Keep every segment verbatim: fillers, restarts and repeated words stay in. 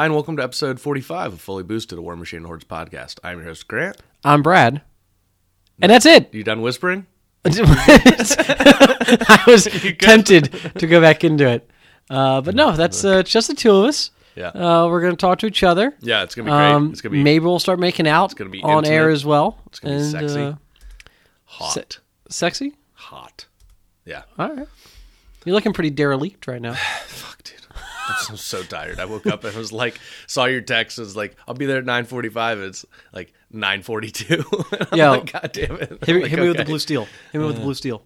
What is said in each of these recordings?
Hi, and welcome to episode forty-five of Fully Boosted, a War Machine and Hordes podcast. I'm your host, Grant. I'm Brad. And that's it. You done whispering? I was tempted to go back into it. Uh, but no, that's uh, it's just the two of us. Yeah. Uh, we're going to talk to each other. Yeah, it's going to be great. Um, it's gonna be, maybe we'll start making out it's gonna be on intimate. air as well. It's going to be And, sexy. uh, Hot. se- sexy? Hot. Yeah. All right. You're looking pretty derelict right now. Fuck, dude. I'm so, so tired. I woke up and was like, saw your text. It was like, I'll be there at nine forty-five. It's like nine forty-two. Yo, like, God damn it. Hit, me- Like, hit me with the okay. blue steel. Hit me with the blue steel.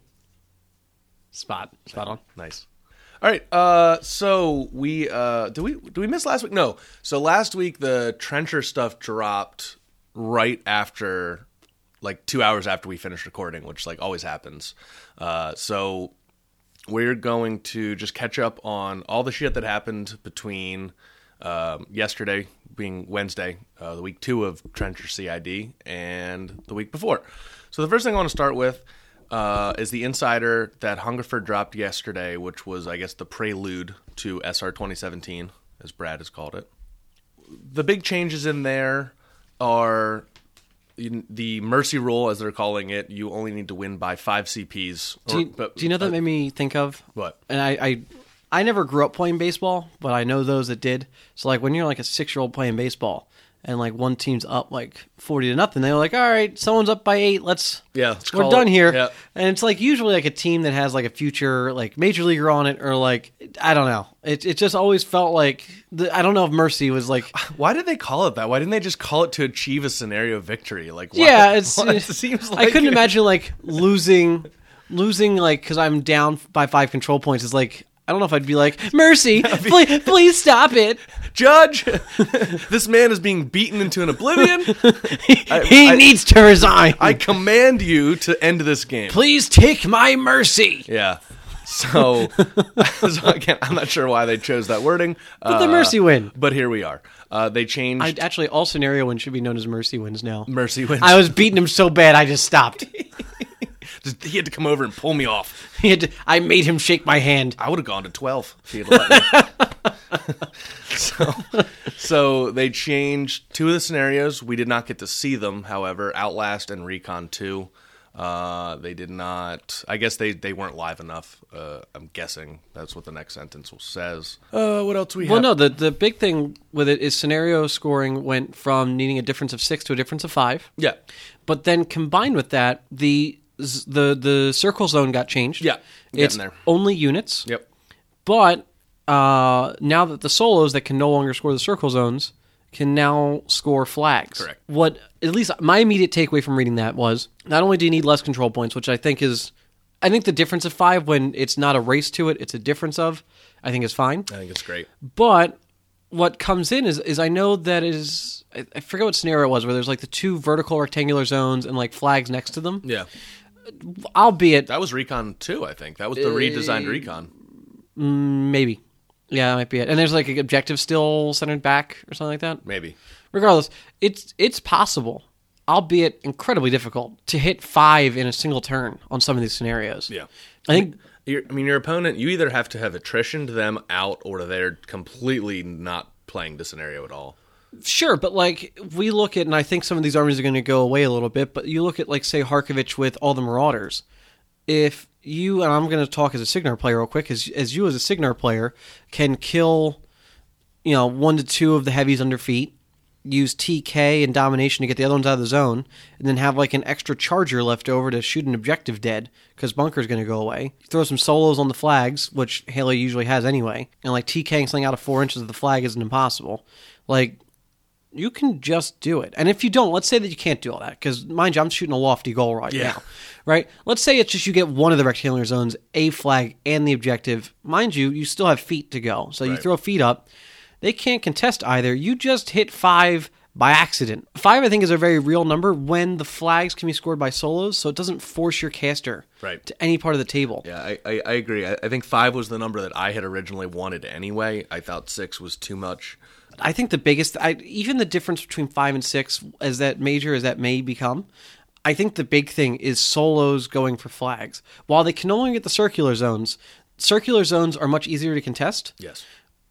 Spot. Spot on. Nice. All right. Uh, so we uh, did we did we miss last week? No. So last week the Trencher stuff dropped right after, like two hours after we finished recording, which like always happens. Uh, so we're going to just catch up on all the shit that happened between um, yesterday being Wednesday, uh, the week two of Trencher C I D, and the week before. So the first thing I want to start with uh, is the insider that Hungerford dropped yesterday, which was, I guess, the prelude to S R twenty seventeen, as Brad has called it. The big changes in there are in the mercy rule, as they're calling it. You only need to win by five C Ps. Do you, or, but, do you know that uh, made me think of? What? And I, I, I never grew up playing baseball, but I know those that did. So like when you're like a six-year-old playing baseball, and like one team's up like forty to nothing, they're like, all right, someone's up by eight. Let's Yeah, let's we're call done it. here. Yeah. And it's like usually like a team that has like a future like major leaguer on it, or like I don't know. It it just always felt like the, I don't know if mercy was like. Why did they call it that? Why didn't they just call it to achieve a scenario victory? Like, why, Yeah, it's. why- it seems like I couldn't imagine like losing, losing like because I'm down by five control points. Is like I don't know if I'd be like mercy, please, please stop it. Judge, this man is being beaten into an oblivion. I, he I- needs to resign. I command you to end this game. Please take my mercy. Yeah. So, so again, I'm not sure why they chose that wording. But the mercy win. But here we are. Uh, they changed I, actually, all scenario wins should be known as mercy wins now. mercy wins. I was beating him so bad, I just stopped. Just- he had to come over and pull me off. He had to, I made him shake my hand. I would have gone to twelve if he had let me. so, so they changed two of the scenarios. We did not get to see them, however. Outlast and Recon two. Uh, they did not. I guess they, they weren't live enough. Uh, I'm guessing that's what the next sentence says. Uh, what else we Well, have? no, the, the big thing with it is scenario scoring went from needing a difference of six to a difference of five. Yeah. But then combined with that, the the the circle zone got changed. Yeah. I'm It's getting there. only units. Yep. But uh, now that the solos that can no longer score the circle zones can now score flags. Correct. What, at least my immediate takeaway from reading that was, not only do you need less control points, which I think is, I think the difference of five when it's not a race to it, it's a difference of, I think is fine. I think it's great. But what comes in is, is I know that is, I, I forget what scenario it was, where there's like the two vertical rectangular zones and like flags next to them. Yeah. Albeit, That was Recon two, I think. That was the redesigned Recon. maybe. Yeah, that might be it. And there's like an objective still centered back or something like that. Maybe. Regardless, it's it's possible, albeit incredibly difficult, to hit five in a single turn on some of these scenarios. Yeah. I think Your, I mean, your opponent, you either have to have attritioned them out or they're completely not playing the scenario at all. sure, but like we look at, and I think some of these armies are going to go away a little bit, but you look at like say Harkovich with all the Marauders. If you, and I'm going to talk as a Signar player real quick, as as you as a Signar player can kill, you know, one to two of the heavies under feet, use T K and domination to get the other ones out of the zone, and then have like an extra charger left over to shoot an objective dead because bunker's going to go away. Throw some solos on the flags, which Haley usually has anyway, and like TKing something out of four inches of the flag isn't impossible. Like, you can just do it. And if you don't, let's say that you can't do all that, because mind you, I'm shooting a lofty goal right Yeah. now, right? Let's say it's just you get one of the rectangular zones, a flag, and the objective. Mind you, you still have feet to go. So you Right. throw feet up. They can't contest either. You just hit five by accident. Five, I think, is a very real number when the flags can be scored by solos, so it doesn't force your caster Right. to any part of the table. Yeah, I, I, I agree. I, I think five was the number that I had originally wanted anyway. I thought six was too much. I think the biggest, I, even the difference between five and six, as that major as that may become, I think the big thing is solos going for flags. While they can only get the circular zones, circular zones are much easier to contest. Yes.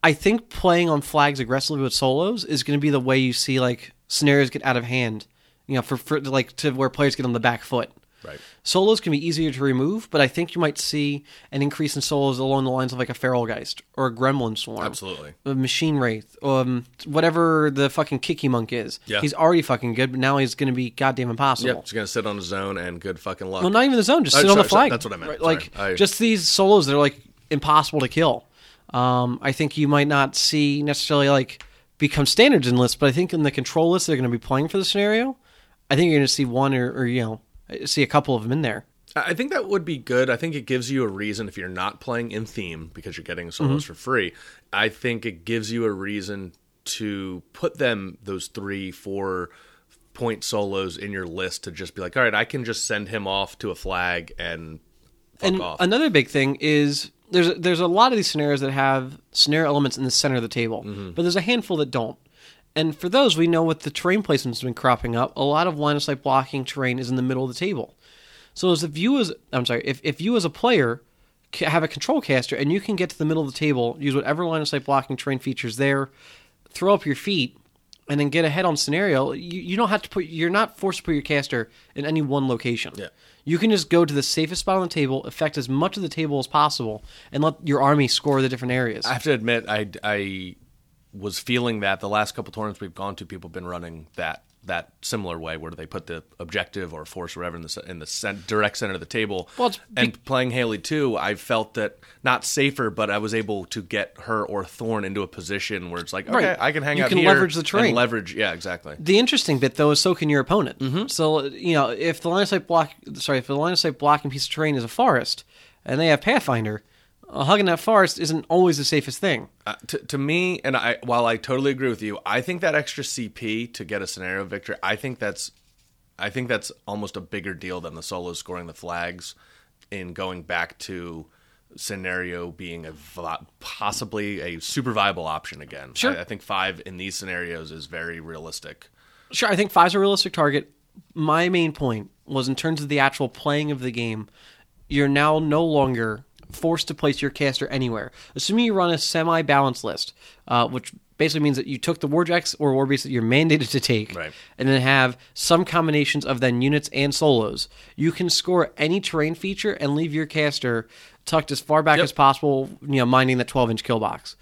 I think playing on flags aggressively with solos is going to be the way you see like scenarios get out of hand. You know, for, for like to where players get on the back foot. Right. Solos can be easier to remove, but I think you might see an increase in solos along the lines of like a Feral Geist or a Gremlin Swarm. Absolutely. A Machine Wraith, um, whatever the fucking Kicky Monk is. Yeah. He's already fucking good, but now he's going to be goddamn impossible. Yep, he's going to sit on his zone and good fucking luck. Well, not even the zone, just Oh, sit sorry, on the flag. sorry, that's what I meant. Right, Sorry. like, I- just these solos that are like impossible to kill. Um, I think you might not see necessarily like become standards in lists, but I think in the control list they're going to be playing for the scenario, I think you're going to see one or, or, you know, see a couple of them in there. I think that would be good. I think it gives you a reason if you're not playing in theme because you're getting solos Mm-hmm. for free. I think it gives you a reason to put them those three, four point solos in your list to just be like, all right, I can just send him off to a flag and fuck And off. another big thing is there's there's a lot of these scenarios that have scenario elements in the center of the table, Mm-hmm. but there's a handful that don't. And for those, we know with the terrain placements been cropping up, a lot of line of sight blocking terrain is in the middle of the table. So as if you as I'm sorry, if, if you as a player ca- have a control caster and you can get to the middle of the table, use whatever line of sight blocking terrain features there, throw up your feet, and then get ahead on scenario, you, you don't have to put you're not forced to put your caster in any one location. Yeah. You can just go to the safest spot on the table, affect as much of the table as possible, and let your army score the different areas. I have to admit, I, I was feeling that the last couple tournaments we've gone to, people have been running that that similar way where they put the objective or force or whatever in the in the cent- direct center of the table. Well, it's and be- playing Haley two, I felt that not safer, but I was able to get her or Thorn into a position where it's like, okay, Right. I can hang You out can here leverage the terrain. and leverage, yeah, exactly. The interesting bit, though, is so can your opponent. Mm-hmm. So, you know, if the line of sight block, sorry, if the line of sight blocking piece of terrain is a forest, and they have Pathfinder, uh, hugging that forest isn't always the safest thing. Uh, to, to me, and I, while I totally agree with you, I think that extra C P to get a scenario victory, I think that's, I think that's almost a bigger deal than the solos scoring the flags, in going back to scenario being a vi- possibly a super viable option again. Sure. I, I think five in these scenarios is very realistic. Sure, I think five's a realistic target. My main point was in terms of the actual playing of the game, you're now no longer forced to place your caster anywhere. Assuming you run a semi-balanced list, uh, which basically means that you took the warjacks or warbeasts that you're mandated to take, Right. and then have some combinations of then units and solos, you can score any terrain feature and leave your caster tucked as far back Yep. as possible, you know, minding that twelve-inch kill box.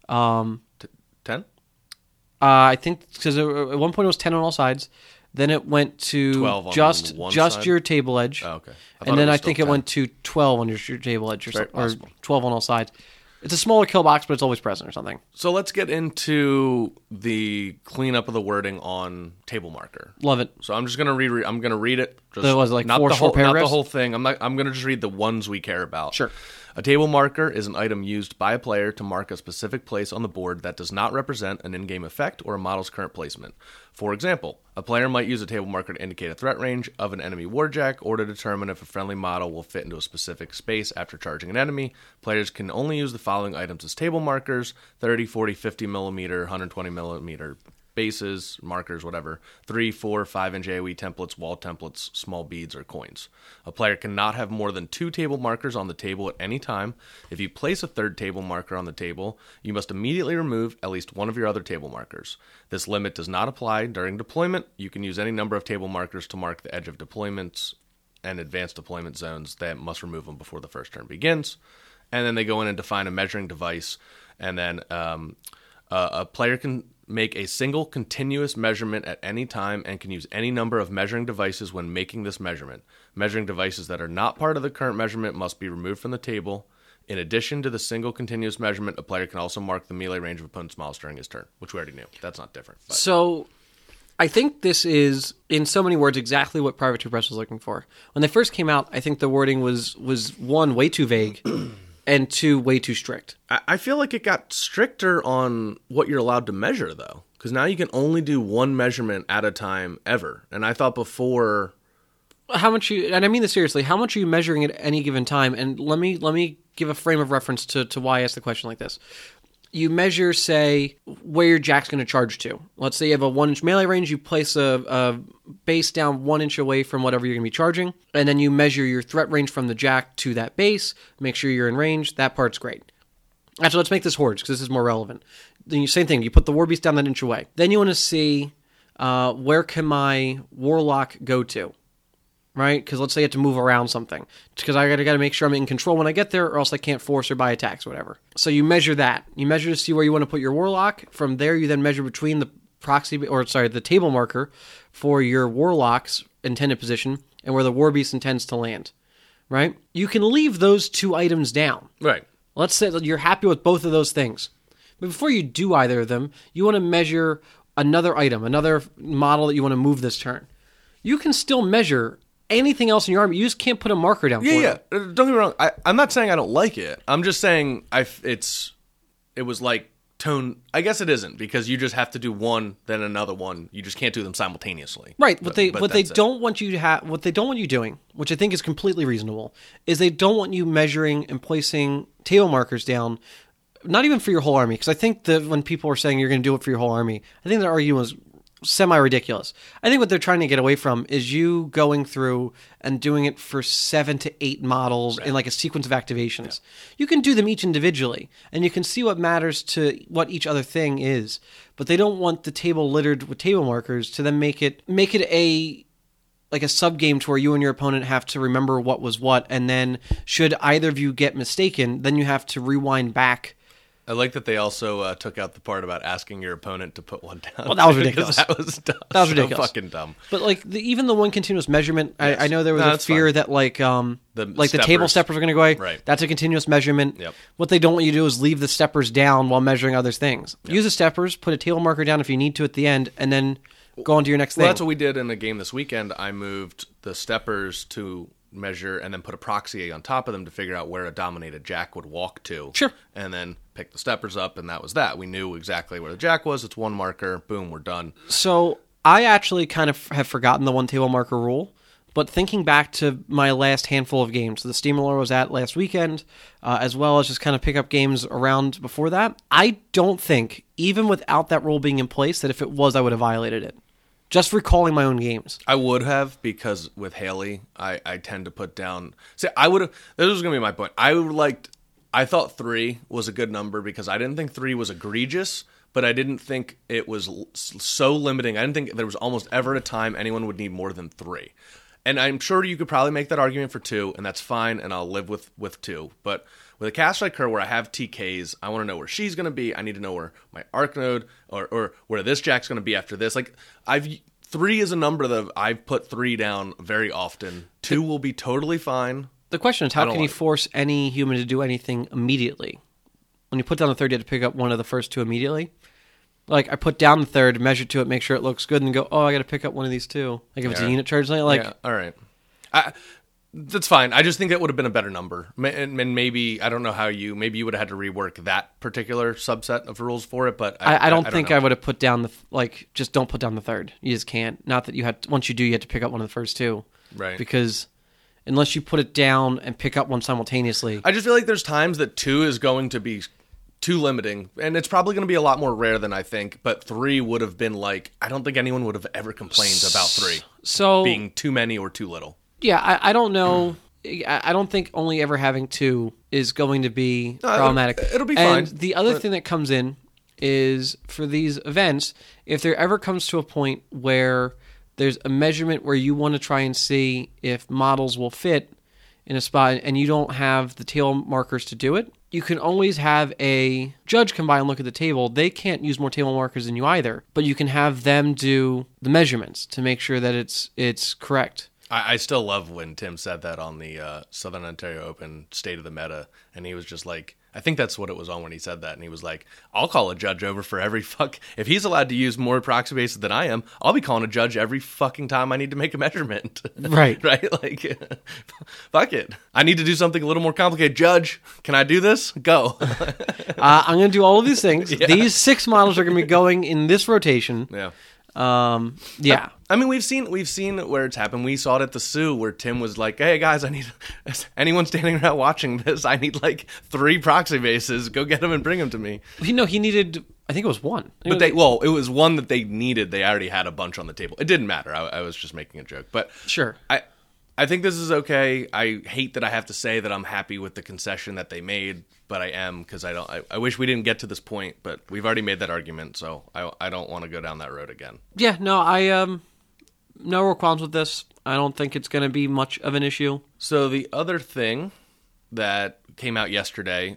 Um, T- Ten? uh, I think because at one point it was ten on all sides. Then it went to twelve on just one just side? your table edge. Oh, okay. I thought And it then was I still think it ten. went to twelve on your, your table edge or, Very so, or possible. twelve on all sides. It's a smaller kill box, but it's always present or something. So let's get into the cleanup of the wording on table marker. Love it. So I'm just gonna read. I'm gonna read it. Just That was like not four the short whole, not the paragraphs? whole thing. I'm not. I'm gonna just read the ones we care about. Sure. A table marker is an item used by a player to mark a specific place on the board that does not represent an in-game effect or a model's current placement. For example, a player might use a table marker to indicate a threat range of an enemy warjack or to determine if a friendly model will fit into a specific space after charging an enemy. Players can only use the following items as table markers: thirty, forty, fifty millimeter, one hundred twenty millimeter bases, markers, whatever, three, four, five inch AoE templates, wall templates, small beads, or coins. A player cannot have more than two table markers on the table at any time. If you place a third table marker on the table, you must immediately remove at least one of your other table markers. This limit does not apply during deployment. You can use any number of table markers to mark the edge of deployments and advanced deployment zones. That must remove them before the first turn begins. And then they go in and define a measuring device, and then um, uh, a player can make a single continuous measurement at any time and can use any number of measuring devices when making this measurement. Measuring devices that are not part of the current measurement must be removed from the table. In addition to the single continuous measurement, a player can also mark the melee range of opponent's models during his turn, which we already knew. That's not different. But. So I think this is, in so many words, exactly what Privateer Press was looking for. When they first came out, I think the wording was, was one, way too vague, and two, way too strict. I I feel like it got stricter on what you're allowed to measure, though, because now you can only do one measurement at a time ever. And I thought before, How much you, and I mean this seriously, how much are you measuring at any given time? And let me let me give a frame of reference to, to why I asked the question like this. You measure, say, where your jack's going to charge to. Let's say you have a one-inch melee range. You place a, a base down one inch away from whatever you're going to be charging, and then you measure your threat range from the jack to that base. Make sure you're in range. That part's great. Actually, let's make this hordes because this is more relevant. Then you same thing. You put the war beast down that inch away. Then you want to see uh, where can my warlock go to, right? Because let's say I have to move around something. Because I got to make sure I'm in control when I get there, or else I can't force or buy attacks or whatever. So you measure that. You measure to see where you want to put your warlock. From there, you then measure between the proxy or sorry the table marker for your warlock's intended position and where the war beast intends to land. Right? You can leave those two items down. Right. Let's say that you're happy with both of those things. But before you do either of them, you want to measure another item, another model that you want to move this turn. You can still measure anything else in your army. You just can't put a marker down Yeah, for yeah. it. Uh, Don't get me wrong. I, I'm not saying I don't like it. I'm just saying I. f- It's. It was like tone. I guess it isn't because you just have to do one, then another one. You just can't do them simultaneously. Right. But- What they but what they that's it. don't want you to have what they don't want you doing, which I think is completely reasonable, is they don't want you measuring and placing table markers down. Not even for your whole army, because I think that when people are saying you're going to do it for your whole army, I think their argument was semi-ridiculous. I think what they're trying to get away from is you going through and doing it for seven to eight models in like a sequence of activations. Yeah. You can do them each individually, and you can see what matters to what each other thing is, but they don't want the table littered with table markers to then make it make it a like a sub game to where you and your opponent have to remember what was what, and then should either of you get mistaken, then you have to rewind back. I like that they also uh, took out the part about asking your opponent to put one down. Well, that was ridiculous. that was dumb. That was So ridiculous. fucking dumb. But like the, even the one continuous measurement, Yes. I, I know there was No, a that's fear fine. that like um The like the table steppers. steppers are going to go away. Right. That's a continuous measurement. Yep. What they don't want you to do is leave the steppers down while measuring other things. Use the steppers, put a table marker down if you need to at the end, and then go on to your next Well, thing. that's what we did in a game this weekend. I moved the steppers to measure and then put a proxy on top of them to figure out where a dominated jack would walk to. Sure. And then pick the steppers up, and that was that. We knew exactly where the jack was. It's one marker. Boom, we're done. So I actually kind of have forgotten the one table marker rule, but thinking back to my last handful of games, the Steamroller was at last weekend, uh, as well as just kind of pick up games around before that, I don't think, even without that rule being in place, that if it was, I would have violated it. Just recalling my own games. I would have, because with Haley, I, I tend to put down... See, I would have... This was going to be my point. I would liked... I thought three was a good number because I didn't think three was egregious, but I didn't think it was l- so limiting. I didn't think there was almost ever a time anyone would need more than three. And I'm sure you could probably make that argument for two, and that's fine, and I'll live with, with two. But with a cast like her, where I have T Ks, I want to know where she's going to be. I need to know where my arc node, or, or where this jack's going to be after this. Like, I've three is a number that I've put three down very often. Two will be totally fine. The question is, I how don't can you like it. force any human to do anything immediately? When you put down the third, you have to pick up one of the first two immediately. Like, I put down the third, measure to it, make sure it looks good, and go, oh, I got to pick up one of these two. Like, if it's a Yeah. unit charge, like, Yeah, all right. I, that's fine. I just think that would have been a better number. Ma- And, and maybe, I don't know how you, maybe you would have had to rework that particular subset of rules for it, but I, I don't think know. I would have put down the, like, just don't put down the third. You just can't. Not that you had, once you do, you have to pick up one of the first two. Right. Because unless you put it down and pick up one simultaneously. I just feel like there's times that two is going to be too limiting, and it's probably going to be a lot more rare than I think, but three would have been like, I don't think anyone would have ever complained about three So, being too many or too little. yeah, I, I don't know. I I don't think only ever having two is going to be No, it'll- problematic. it'll be and fine, the other but- thing that comes in is for these events, if there ever comes to a point where there's a measurement where you want to try and see if models will fit in a spot and you don't have the tail markers to do it, you can always have a judge come by and look at the table. They can't use more table markers than you either, but you can have them do the measurements to make sure that it's it's correct. I, I still love when Tim said that on the uh, Southern Ontario Open State of the Meta, and he was just like, I think that's what it was on when he said that, and he was like, I'll call a judge over for every fuck... If he's allowed to use more proxy bases than I am, I'll be calling a judge every fucking time I need to make a measurement. Right. Right? Like, fuck it. I need to do something a little more complicated. Judge, can I do this? Go. Uh, I'm going to do all of these things. Yeah. These six models are going to be going in this rotation. Yeah. Um, yeah. I mean, we've seen we've seen where it's happened. We saw it at the Sioux where Tim was like, "Hey guys, I need anyone standing around watching this. I need like three proxy bases. Go get them and bring them to me." You know, he needed, I think it was one. But they well, it was one that they needed. They already had a bunch on the table. It didn't matter. I, I was just making a joke. But Sure. I I think this is okay. I hate that I have to say that I'm happy with the concession that they made, but I am because I don't. I, I wish we didn't get to this point, but we've already made that argument, so I, I don't want to go down that road again. Yeah, no, I um, no real qualms with this. I don't think it's going to be much of an issue. So the other thing that came out yesterday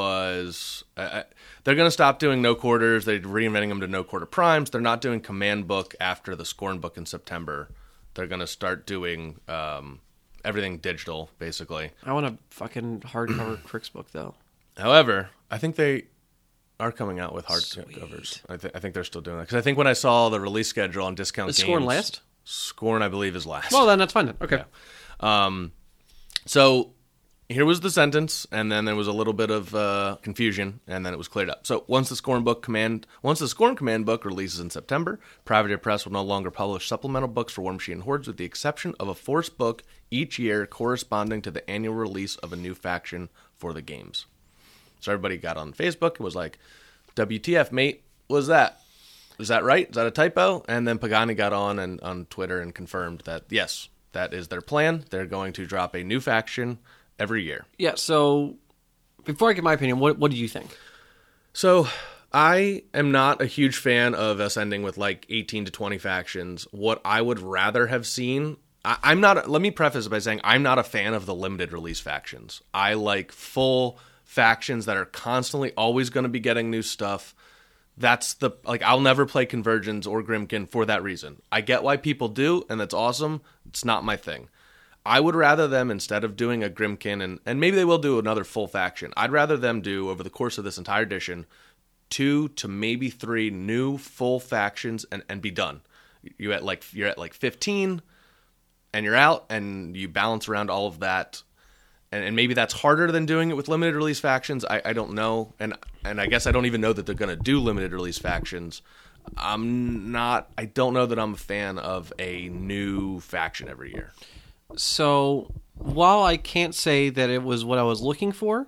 was uh, they're going to stop doing no quarters. They're reinventing them to no quarter primes. They're not doing command book after the Scorn book in September. They're going to start doing um, everything digital, basically. I want a fucking hardcover Crix book, though. However, I think they are coming out with hardcovers. I, th- I think they're still doing that. Because I think when I saw the release schedule on Discount Is Games... Scorn last? Scorn, I believe, is last. Well, then that's fine then. Okay. Yeah. Um, so... Here was the sentence, and then there was a little bit of uh, confusion, and then it was cleared up. So once the Scorn book command, once the Scorn command book releases in September, Privateer Press will no longer publish supplemental books for War Machine and Hordes, with the exception of a Force book each year corresponding to the annual release of a new faction for the games. So everybody got on Facebook and was like, "W T F, mate? What's that? Is that right? Is that a typo?" And then Pagani got on and on Twitter and confirmed that yes, that is their plan. They're going to drop a new faction every year. Yeah, so before I give my opinion, what what do you think? So I am not a huge fan of us ending with like eighteen to twenty factions. What I would rather have seen, I, I'm not, let me preface it by saying I'm not a fan of the limited release factions. I like full factions that are constantly always going to be getting new stuff. That's the, like, I'll never play Convergence or Grimkin for that reason. I get why people do, and that's awesome. It's not my thing. I would rather them, instead of doing a Grimkin, and, and maybe they will do another full faction, I'd rather them do, over the course of this entire edition, two to maybe three new full factions and, and be done. You at like You're at like fifteen, and you're out, and you balance around all of that. And, and maybe that's harder than doing it with limited release factions. I, I don't know. And and I guess I don't even know that they're going to do limited release factions. I'm not, I don't know that I'm a fan of a new faction every year. So, while I can't say that it was what I was looking for,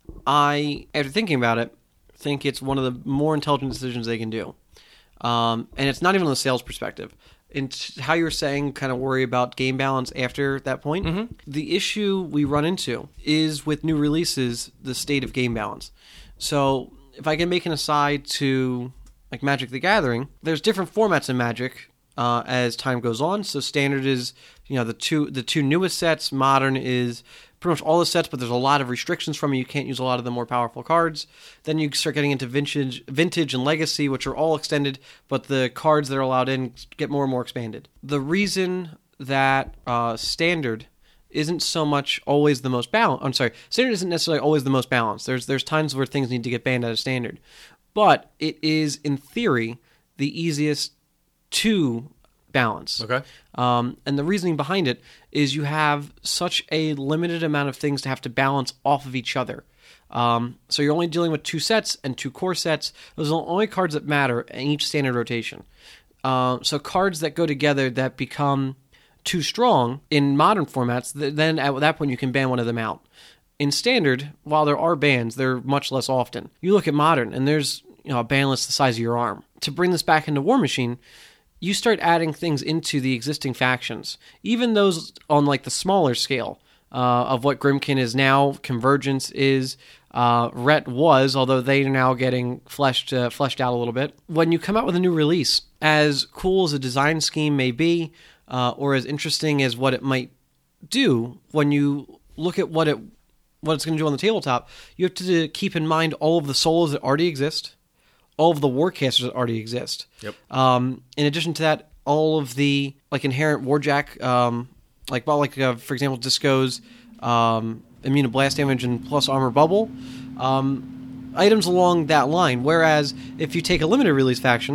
I, after thinking about it, think it's one of the more intelligent decisions they can do. Um, and it's not even on the sales perspective. In t- how you were saying, kind of worry about game balance after that point. Mm-hmm. The issue we run into is with new releases, the state of game balance. So, if I can make an aside to like Magic the Gathering, there's different formats in Magic uh, as time goes on. So Standard is, you know, the two the two newest sets. Modern is pretty much all the sets, but there's a lot of restrictions from it. You can't use a lot of the more powerful cards. Then you start getting into vintage, vintage and legacy, which are all extended, but the cards that are allowed in get more and more expanded. The reason that uh, Standard isn't so much always the most balanced. I'm sorry, Standard isn't necessarily always the most balanced. There's there's times where things need to get banned out of Standard, but it is in theory the easiest to balance. Okay. Um, and the reasoning behind it is you have such a limited amount of things to have to balance off of each other. Um, so you're only dealing with two sets and two core sets. Those are the only cards that matter in each standard rotation. Uh, so cards that go together that become too strong in modern formats, th- then at that point you can ban one of them out. In Standard, while there are bans, they're much less often. You look at Modern, and there's, you know, a ban list the size of your arm. To bring this back into War Machine, you start adding things into the existing factions, even those on like the smaller scale uh, of what Grimkin is now, Convergence is, uh, Ret was, although they are now getting fleshed uh, fleshed out a little bit. When you come out with a new release, as cool as a design scheme may be, uh, or as interesting as what it might do, when you look at what it what it's going to do on the tabletop, you have to keep in mind all of the solos that already exist, all of the warcasters that already exist. Yep. Um, in addition to that, all of the like inherent warjack, um, like well, like uh, for example, Disco's um, immune to blast damage and plus armor bubble, um, items along that line. Whereas if you take a limited release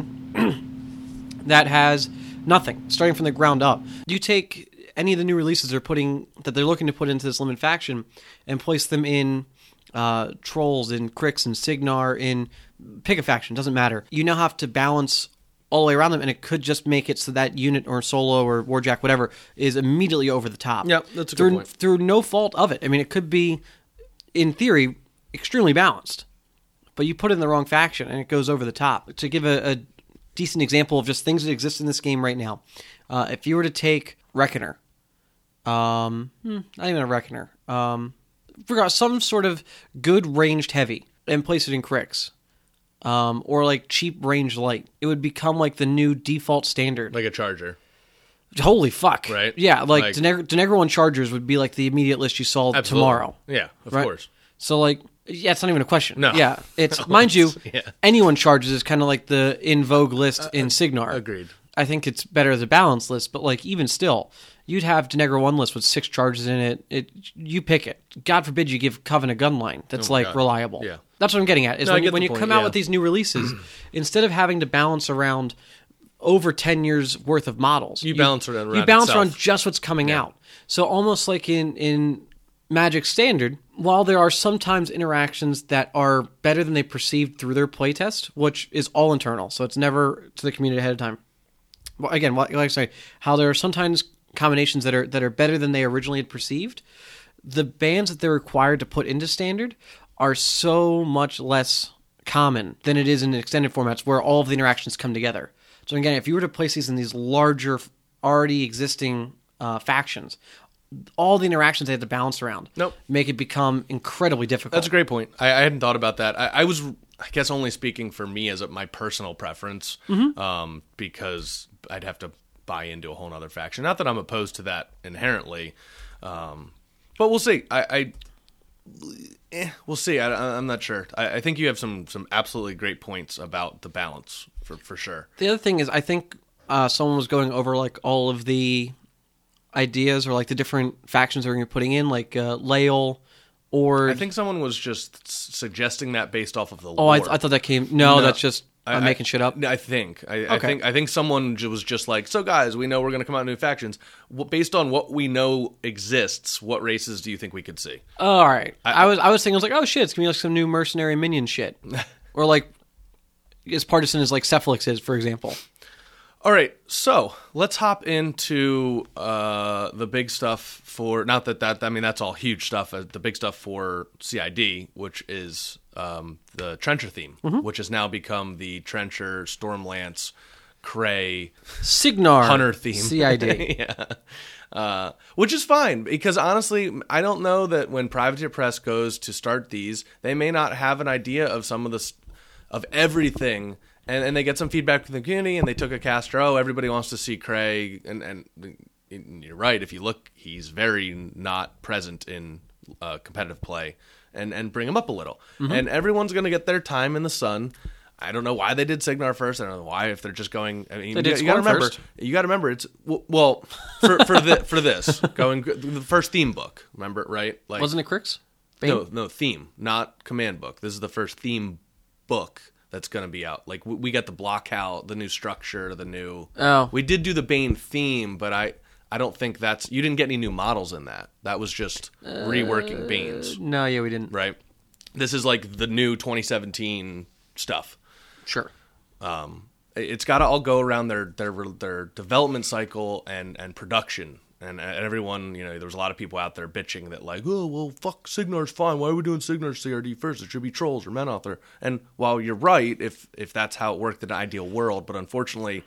faction that has nothing, starting from the ground up, you take any of the new releases they're putting that they're looking to put into this limited faction and place them in uh, Trolls, in Crix, in Signar, in pick a faction, doesn't matter. You now have to balance all the way around them, and it could just make it so that unit or solo or warjack, whatever, is immediately over the top. Yeah, that's a good through, point. Through no fault of it. I mean, it could be, in theory, extremely balanced, but you put it in the wrong faction, and it goes over the top. To give a, a decent example of just things that exist in this game right now, uh, if you were to take Reckoner, Um, hmm, not even a Reckoner. Um, forgot some sort of good ranged heavy and place it in Crix. Um, or like cheap ranged light. It would become like the new default standard. Like a Charger. Holy fuck. Right? Yeah, like, Like- Denegr- Denegro one Chargers would be like the immediate list you saw Absolutely. tomorrow. Yeah, of Right? course. So like, yeah, it's not even a question. No. Yeah, it's, mind you, Yeah. anyone Chargers is kind of like the in vogue list in Signar. Agreed. I think it's better as a balanced list, but like even still, you'd have Denegro one list with six charges in it. It you pick it. God forbid you give Coven a gun line that's Oh my like God. reliable. Yeah. That's what I'm getting at. Is No, I when, you, get when the you point, come out yeah. with these new releases, instead of having to balance around over ten years worth of models, You balance around- You around balance itself. around just what's coming out. So almost like in in Magic Standard, while there are sometimes interactions that are better than they perceived through their playtest, which is all internal, so it's never to the community ahead of time. Well, again, like I say, how there are sometimes combinations that are that are better than they originally had perceived. The bans that they're required to put into Standard are so much less common than it is in extended formats where all of the interactions come together. So again, if you were to place these in these larger, already existing uh, factions, all the interactions they have to balance around Nope. make it become incredibly difficult. That's a great point. I, I hadn't thought about that. I, I was, I guess, only speaking for me as a, my personal preference, Mm-hmm. um, because I'd have to buy into a whole other faction. Not that I'm opposed to that inherently, um, but we'll see. I, I eh, we'll see. I, I'm not sure. I, I think you have some some absolutely great points about the balance for for sure. The other thing is, I think uh, someone was going over like all of the ideas or like the different factions that you're putting in, like uh, Lael or I think someone was just s- suggesting that based off of the oh, I, lore. I thought that came. No, No, that's just I'm I- making shit up. I think. I, I Okay. think. I think someone j- was just like, so guys, we know we're going to come out with new factions. Well, based on what we know exists, what races do you think we could see? Oh, all right. I, was I was thinking I was like, oh shit, it's gonna be like some new mercenary minion shit, or like as partisan as like Cephalix is, for example. All right, so let's hop into uh, the big stuff for. Not that that I mean that's all huge stuff. Uh, the big stuff for C I D, which is um, the Trencher theme, which has now become the Trencher, Stormlance, Cray, Signar Hunter theme. C I D. yeah. Uh, which is fine because honestly, I don't know that when Privateer Press goes to start these, they may not have an idea of some of the st- of everything, and, and they get some feedback from the community, and they took a caster. Oh, everybody wants to see Craig, and and you're right. If you look, he's very not present in uh, competitive play, and and bring him up a little, Mm-hmm. and everyone's going to get their time in the sun. I don't know why they did Signar first. I don't know why if they're just going. I mean, They you, did you got to Scorn remember. first. You got to remember. It's well for for the, for this going the first theme book. Remember, right? Like Wasn't it Crix? Bane? no no theme, not command book. This is the first theme book that's going to be out. Like we, we got the block out, the new structure, the new. Oh. We did do the Bane theme, but I I don't think that's you didn't get any new models in that. That was just reworking Banes, No, yeah, we didn't. right? This is like the new twenty seventeen stuff. Sure. Um, it's got to all go around their their their development cycle and and production. And, and everyone, you know, there was a lot of people out there bitching that like, oh well, fuck, Signar's fine. Why are we doing Signar C R D first? It should be Trolls or Menoth. Or and while you're right, if if that's how it worked in an ideal world, but unfortunately,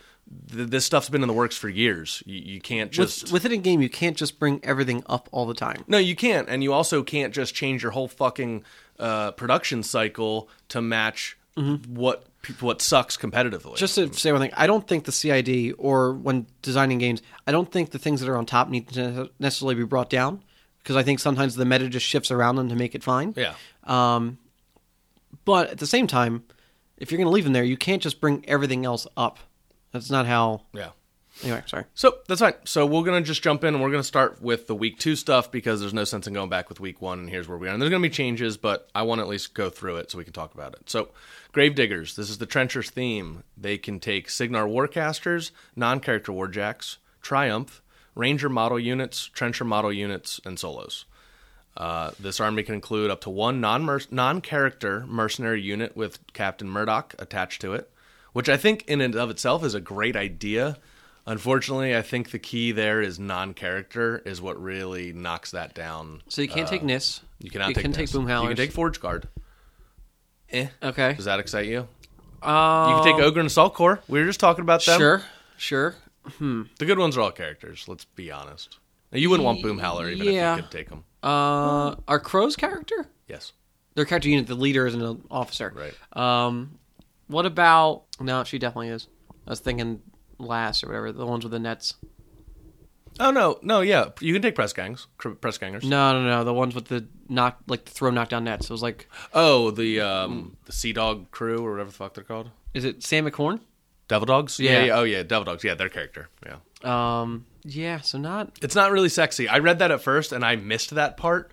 th- this stuff's been in the works for years. You, you can't just With, within a game, you can't just bring everything up all the time. no, you can't, and you also can't just change your whole fucking uh, production cycle to match what what sucks competitively. Just to say one thing, I don't think the C I D or when designing games, I don't think the things that are on top need to necessarily be brought down because I think sometimes the meta just shifts around them to make it fine. yeah. Um, but at the same time, if you're going to leave them there, you can't just bring everything else up. That's not how. Yeah. Anyway, sorry. So that's fine. So we're gonna just jump in and we're gonna start with the week two stuff because there's no sense in going back with week one. And here's where we are. And there's gonna be changes, but I want to at least go through it so we can talk about it. So, Gravediggers. This is the Trencher's theme. They can take Signar Warcasters, non-character Warjacks, Triumph, Ranger model units, Trencher model units, and solos. Uh, this army can include up to one non non-character mercenary unit with Captain Murdoch attached to it, which I think in and of itself is a great idea. Unfortunately, I think the key there is non-character is what really knocks that down. So you can't take Nis. You cannot you take can Nis. take Boomhowlers. You can take Forge Guard. Eh. Okay. Does that excite you? Uh, You can take Ogre and Assault Corps. We were just talking about them. Sure. Sure. The good ones are all characters. Let's be honest. Now, you wouldn't want Boom Howler even Yeah. if you could take him. Uh, our Crow's character? Yes. Their character unit, the leader is an officer. Right. Um, what about... No, she definitely is. I was thinking Lass or whatever, the ones with the nets. Oh, no. No, yeah. You can take press gangs. cr- Press gangers. No, no, no. The ones with the knock, like the throw knockdown nets. It was like... Oh, the um, the Sea Dog crew or whatever the fuck they're called. Is it Sam McHorn? Devil Dogs? Yeah. yeah. Oh, yeah. Devil Dogs. Yeah, their character. Yeah. Um, yeah, so not... It's not really sexy. I read that at first, and I missed that part.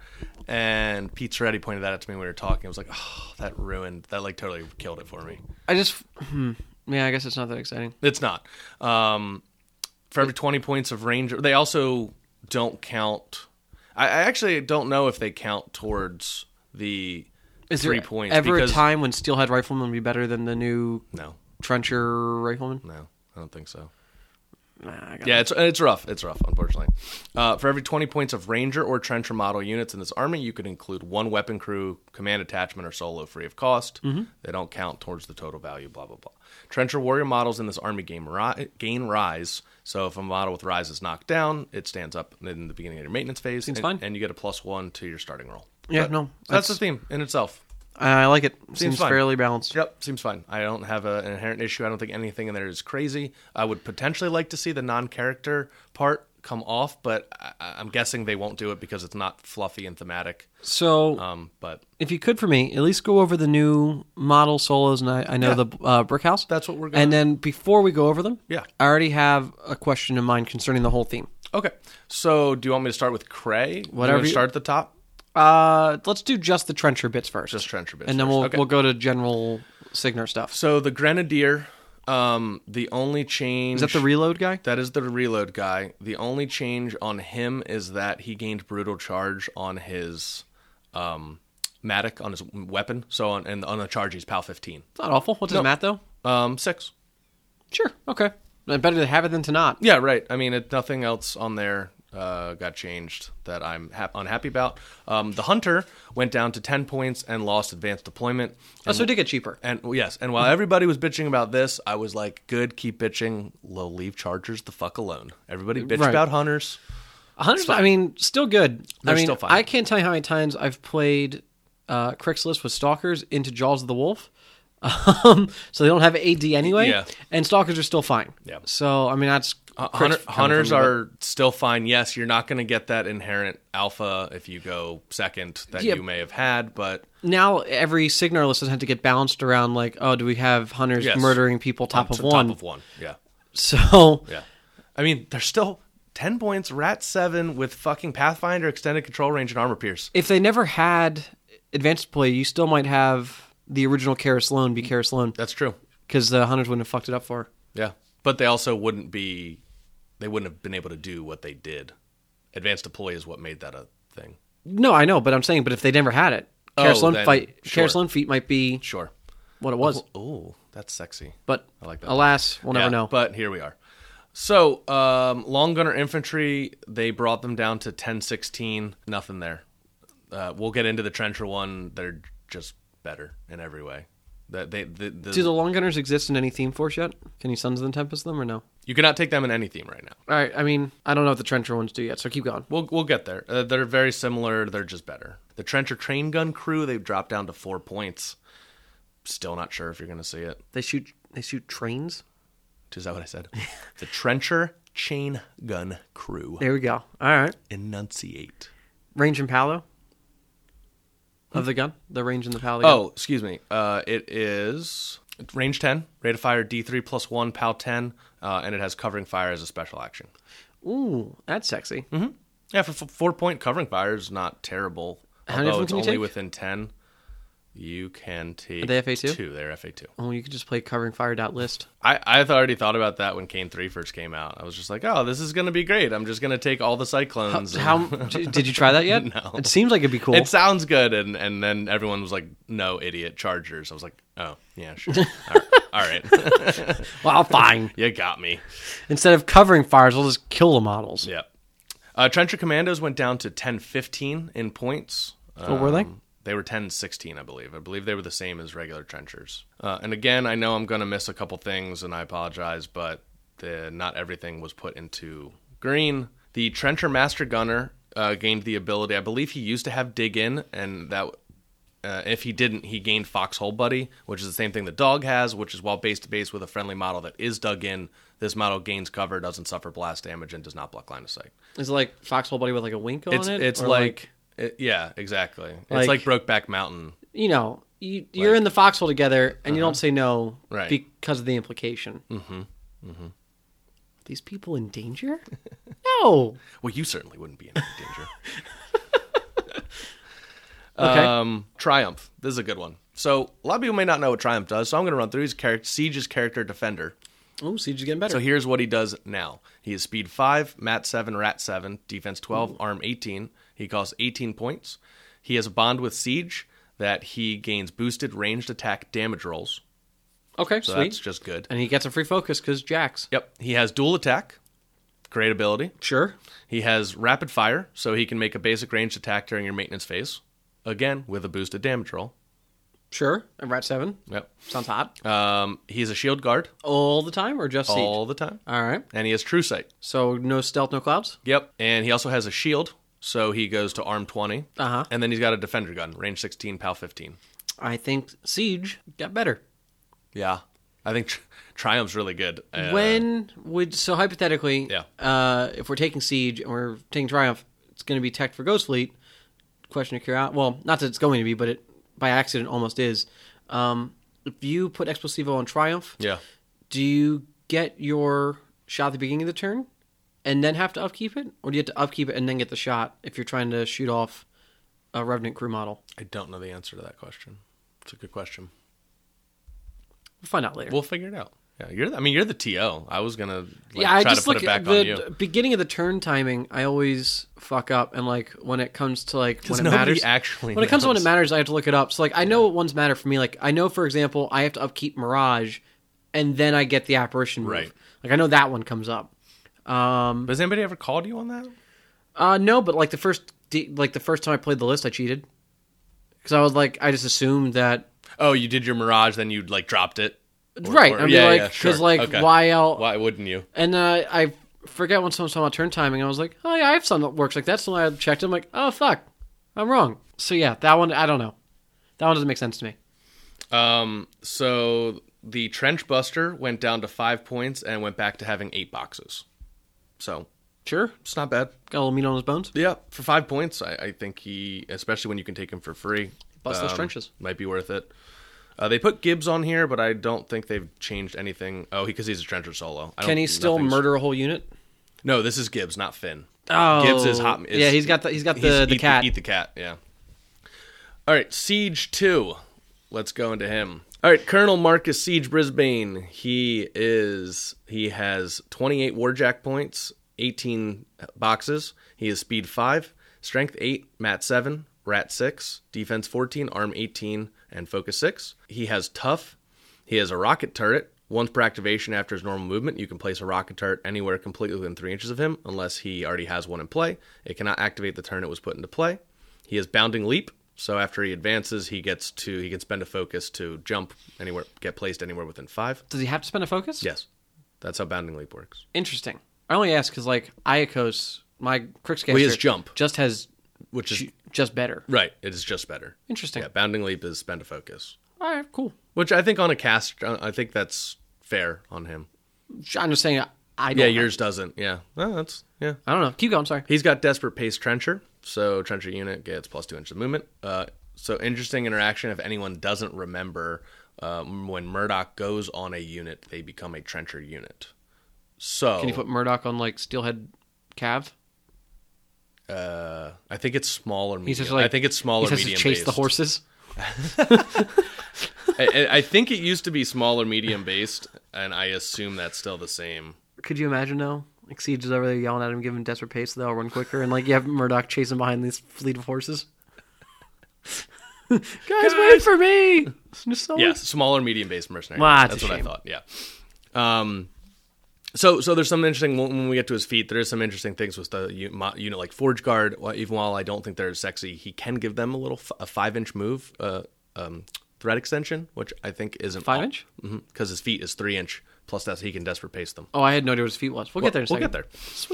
And Pete Soretti pointed that out to me when we were talking. I was like, oh, that ruined... That, like, totally killed it for me. I just... Hmm, yeah, I guess it's not that exciting. It's not. Um, for every twenty points of range... They also don't count... I, I actually don't know if they count towards the Is three there points. ever because, a time when Steelhead Rifleman would be better than the new No. Trencher Rifleman? No, I don't think so. Nah, I got Yeah, it's it's rough. It's rough, unfortunately. Uh, for every twenty points of Ranger or Trencher model units in this army, you could include one weapon crew, command attachment, or solo free of cost. Mm-hmm. They don't count towards the total value, blah, blah, blah. Trencher Warrior models in this army gain, ri- gain Rise. So if a model with Rise is knocked down, it stands up in the beginning of your maintenance phase. Seems and, fine. And you get a plus one to your starting roll. Yeah, But no. That's, That's, the theme in itself. I like it. Seems, fine. fairly balanced. Yep, seems fine. I don't have a, an inherent issue. I don't think anything in there is crazy. I would potentially like to see the non-character part come off, but I, I'm guessing they won't do it because it's not fluffy and thematic. So, Um, but if you could for me, at least go over the new model solos, and I, I know Yeah. the uh, Brick House. that's what we're going. And then before we go over them, Yeah. I already have a question in mind concerning the whole theme. Okay. So, do you want me to start with Cray? Whatever You you- start at the top. Uh, let's do just the Trencher bits first. Just Trencher bits And then first. we'll Okay. we'll go to general Signer stuff. So the Grenadier, um, the only change Is that the reload guy? That is the reload guy. The only change on him is that he gained brutal charge on his um, Matic, on his weapon. So on and on the charge, he's PAL fifteen. It's not awful. What's his No. mat, though? Um, six. Sure. Okay. Better to have it than to not. Yeah, right. I mean, it, nothing else on there uh, got changed that I'm ha- unhappy about. Um, the Hunter went down to ten points and lost advanced deployment. Oh, so it did get cheaper. And well, yes, and while everybody was bitching about this, I was like, good, keep bitching. Low, leave Chargers the fuck alone. Everybody bitch Right. about Hunters. Hunters, I mean, still good. They're I mean, still fine. I can't tell you how many times I've played uh, Crixless with Stalkers into Jaws of the Wolf. Um, so they don't have A D anyway. Yeah. And Stalkers are still fine. Yeah. So, I mean, that's... Uh, Crix Hunter, coming hunters from me, are still fine. Yes, you're not going to get that inherent alpha if you go second that Yeah. you may have had, but but Now, every Signar list has had to get balanced around, like, oh, do we have Hunters Yes. murdering people top on of to one? Top of one, yeah. So, Yeah. I mean, they're still ten points, Rat seven with fucking Pathfinder, extended control range, and armor pierce. if they never had advanced play, you still might have the original Kara Sloan be Kara Sloan, That's true. because the Hunters wouldn't have fucked it up for her. Yeah. But they also wouldn't be, they wouldn't have been able to do what they did. Advanced deploy is what made that a thing. No, I know, but I'm saying, but if they never had it, Kara Oh, Sloan then, fight, sure. Kara Sloan feat might be Sure. what it was. Oh, that's sexy. But I like that. alas, we'll never Yeah, know. But here we are. So, um, long gunner infantry, they brought them down to ten sixteen. Nothing there. Uh, we'll get into the Trencher one. They're just better in every way. That they, the, the, Do the long gunners exist in any theme force yet? Can you Sons of the Tempest them or no? you cannot take them in any theme right now. All right, I mean, I don't know if the Trencher ones do yet, so keep going. We'll we'll get there. Uh, they're very similar. They're just better. The Trencher train gun crew, they've dropped down to four points. Still not sure if you're going to see it. They shoot they shoot trains? Is that what I said? The Trencher chain gun crew. There we go. All right. Enunciate. Range and palo of the gun? The range and the palo. of the Oh, excuse me. Uh, it is range ten, rate of fire D three plus one, PAL ten, uh, and it has covering fire as a special action. gun. Ooh, that's sexy. Mm-hmm. Yeah, for f- four point covering fire is not terrible. How many of Although them it's can you only take? within ten. You can take Are they F A two? Two, they're F A two. Oh, you could just play covering fire dot list. I, I already thought about that when Kane three first came out. I was just like, oh, this is going to be great. I'm just going to take all the Cyclones. How and- did you try that yet? No. It seems like it'd be cool. It sounds good, and, and then everyone was like, no, idiot, Chargers. I was like, oh, yeah, sure. All right. All right. Well, fine. You got me. Instead of covering fires, we'll just kill the models. Yeah. Uh, Trencher Commandos went down to ten fifteen in points. What were they? Um, They were ten sixteen, I believe. I believe they were the same as regular Trenchers. Uh, and again, I know I'm going to miss a couple things, and I apologize, but the, not everything was put into green. The Trencher Master Gunner uh, gained the ability. I believe he used to have Dig In, and that uh, if he didn't, he gained Foxhole Buddy, which is the same thing the dog has, which is while base to base with a friendly model that is dug in. This model gains cover, doesn't suffer blast damage, and does not block line of sight. Is it like Foxhole Buddy with like a wink on It's it? it's Or like, it, yeah, exactly. Like- it's like Brokeback Mountain. you know, you, you're Like- in the foxhole together, and you don't say no Right. because of the implication. Mm-hmm. Mm-hmm. These people in danger? No. Well, you certainly wouldn't be in any danger. Okay. Um, Triumph. This is a good one. So a lot of people may not know what Triumph does, so I'm going to run through his character. Siege's character defender. Oh, Siege is getting better. So here's what he does now. He is speed five, mat seven, rat seven, defense twelve, Ooh. Arm eighteen. He costs eighteen points. He has a bond with Siege that he gains boosted ranged attack damage rolls. okay, So sweet. that's just good. And he gets a free focus because Jax. Yep. He has dual attack. Great ability. Sure. He has rapid fire, so he can make a basic ranged attack during your maintenance phase. Again, with a boosted damage roll. Sure. And Rat seven. Yep. Sounds hot. Um, he's a shield guard All the time or just Siege? all the time. All right. And he has true sight. So no stealth, no clouds? Yep. And he also has a shield, so he goes to arm twenty. Uh-huh. And then he's got a defender gun, range sixteen, pal fifteen. I think Siege got better. Yeah. I think tri- Triumph's really good. Uh, When would... So hypothetically, Yeah. uh, if we're taking Siege and we're taking Triumph, it's going to be tech for Ghost Fleet. Question of curiosity. Well, not that it's going to be, but it by accident almost is. Um, if you put Explosivo on Triumph, Yeah. do you get your shot at the beginning of the turn and then have to upkeep it? Or do you have to upkeep it and then get the shot if you're trying to shoot off a Revenant crew model? I don't know the answer to that question. It's a good question. We'll find out later. We'll figure it out. Yeah, you're. The, I mean, you're the T O. I was gonna like, yeah, I try just to put look it back at on the you. d- beginning of the turn timing. I always fuck up, and like when it comes to like when it nobody matters, actually when it comes to when it knows. matters, I have to look it up. So like I know what ones matter for me. Like I know, for example, I have to upkeep Mirage, and then I get the apparition move. Right. Like I know that one comes up. Um, Has anybody ever called you on that? uh, no, but like the first, d- like the first time I played the list, I cheated because I was like, I just assumed that. Oh, you did your Mirage, then you like dropped it. Or- right. or- I mean, yeah, like yeah, because sure. like Okay. why else? Why wouldn't you? And uh, I forget when someone was talking about turn timing. I was like, oh yeah, I have something that works like that. So I checked it. I'm like, oh fuck, I'm wrong. So yeah, that one, I don't know. That one doesn't make sense to me. Um. So the Trench Buster went down to five points and went back to having eight boxes. So Sure. it's not bad. Got a little meat on his bones. Yeah, for five points, I, I think he, especially when you can take him for free, Bust those um, trenches. might be worth it. Uh, they put Gibbs on here, but I don't think they've changed anything. Oh, because he's a trencher solo. I Can don't- he still nothing's- murder a whole unit? No, this is Gibbs, not Finn. Oh, Gibbs is hot. Is, yeah, he's got the he's got the, he's the eat cat. eat the cat. Yeah. All right, Siege two. Let's go into him. All right, Colonel Marcus Siege Brisbane. He is he has twenty-eight Warjack points, eighteen boxes. He is speed five, strength eight, mat seven, rat six, defense fourteen, arm eighteen, and focus six. He has tough. He has a rocket turret. Once per activation after his normal movement, you can place a rocket turret anywhere completely within three inches of him, unless he already has one in play. It cannot activate the turn it was put into play. He has bounding leap. So after he advances, he gets to he can spend a focus to jump anywhere, get placed anywhere within five. Does he have to spend a focus? Yes, that's how bounding leap works. Interesting. I only ask because like Iacos, my Crixcaster, Well, he has jump, just has which is ju- just better. right. It is just better. Interesting. Yeah, bounding leap is spend a focus, All right, cool. which I think on a cast, I think that's fair on him. I'm just saying. I don't Yeah, know. yours doesn't. Yeah, well, that's yeah. I don't know. Keep going. Sorry. He's got Desperate Pace Trencher, so Trencher unit gets plus two inches of movement. Uh, so interesting interaction. If anyone doesn't remember, um, when Murdoch goes on a unit, they become a Trencher unit. So Can you put Murdoch on like Steelhead Cav? Uh, I think it's small or He's medium. just like I think it's small he or has to medium. chase based. the horses. I, I think it used to be small or medium based, and I assume that's still the same. Could you imagine though? Like Siege is over there yelling at him, giving him desperate pace, so they'll run quicker, and like you have Murdoch chasing behind this fleet of horses. Guys, Guys! wait for me! Just so- Yes, small or medium based mercenary. Well, that's that's a what shame. I thought. Yeah. Um. So, so there's some interesting when we get to his feet. There is some interesting things with the u- mo- unit like Forge Guard. Well, even while I don't think they're sexy, he can give them a little f- a five inch move, uh, um, threat extension, which I think isn't Five inch? because his feet is three inch. Plus that he can desperate pace them. Oh, I had no idea what his feet was. We'll, Well, get there in a we'll second. get there. Sweet.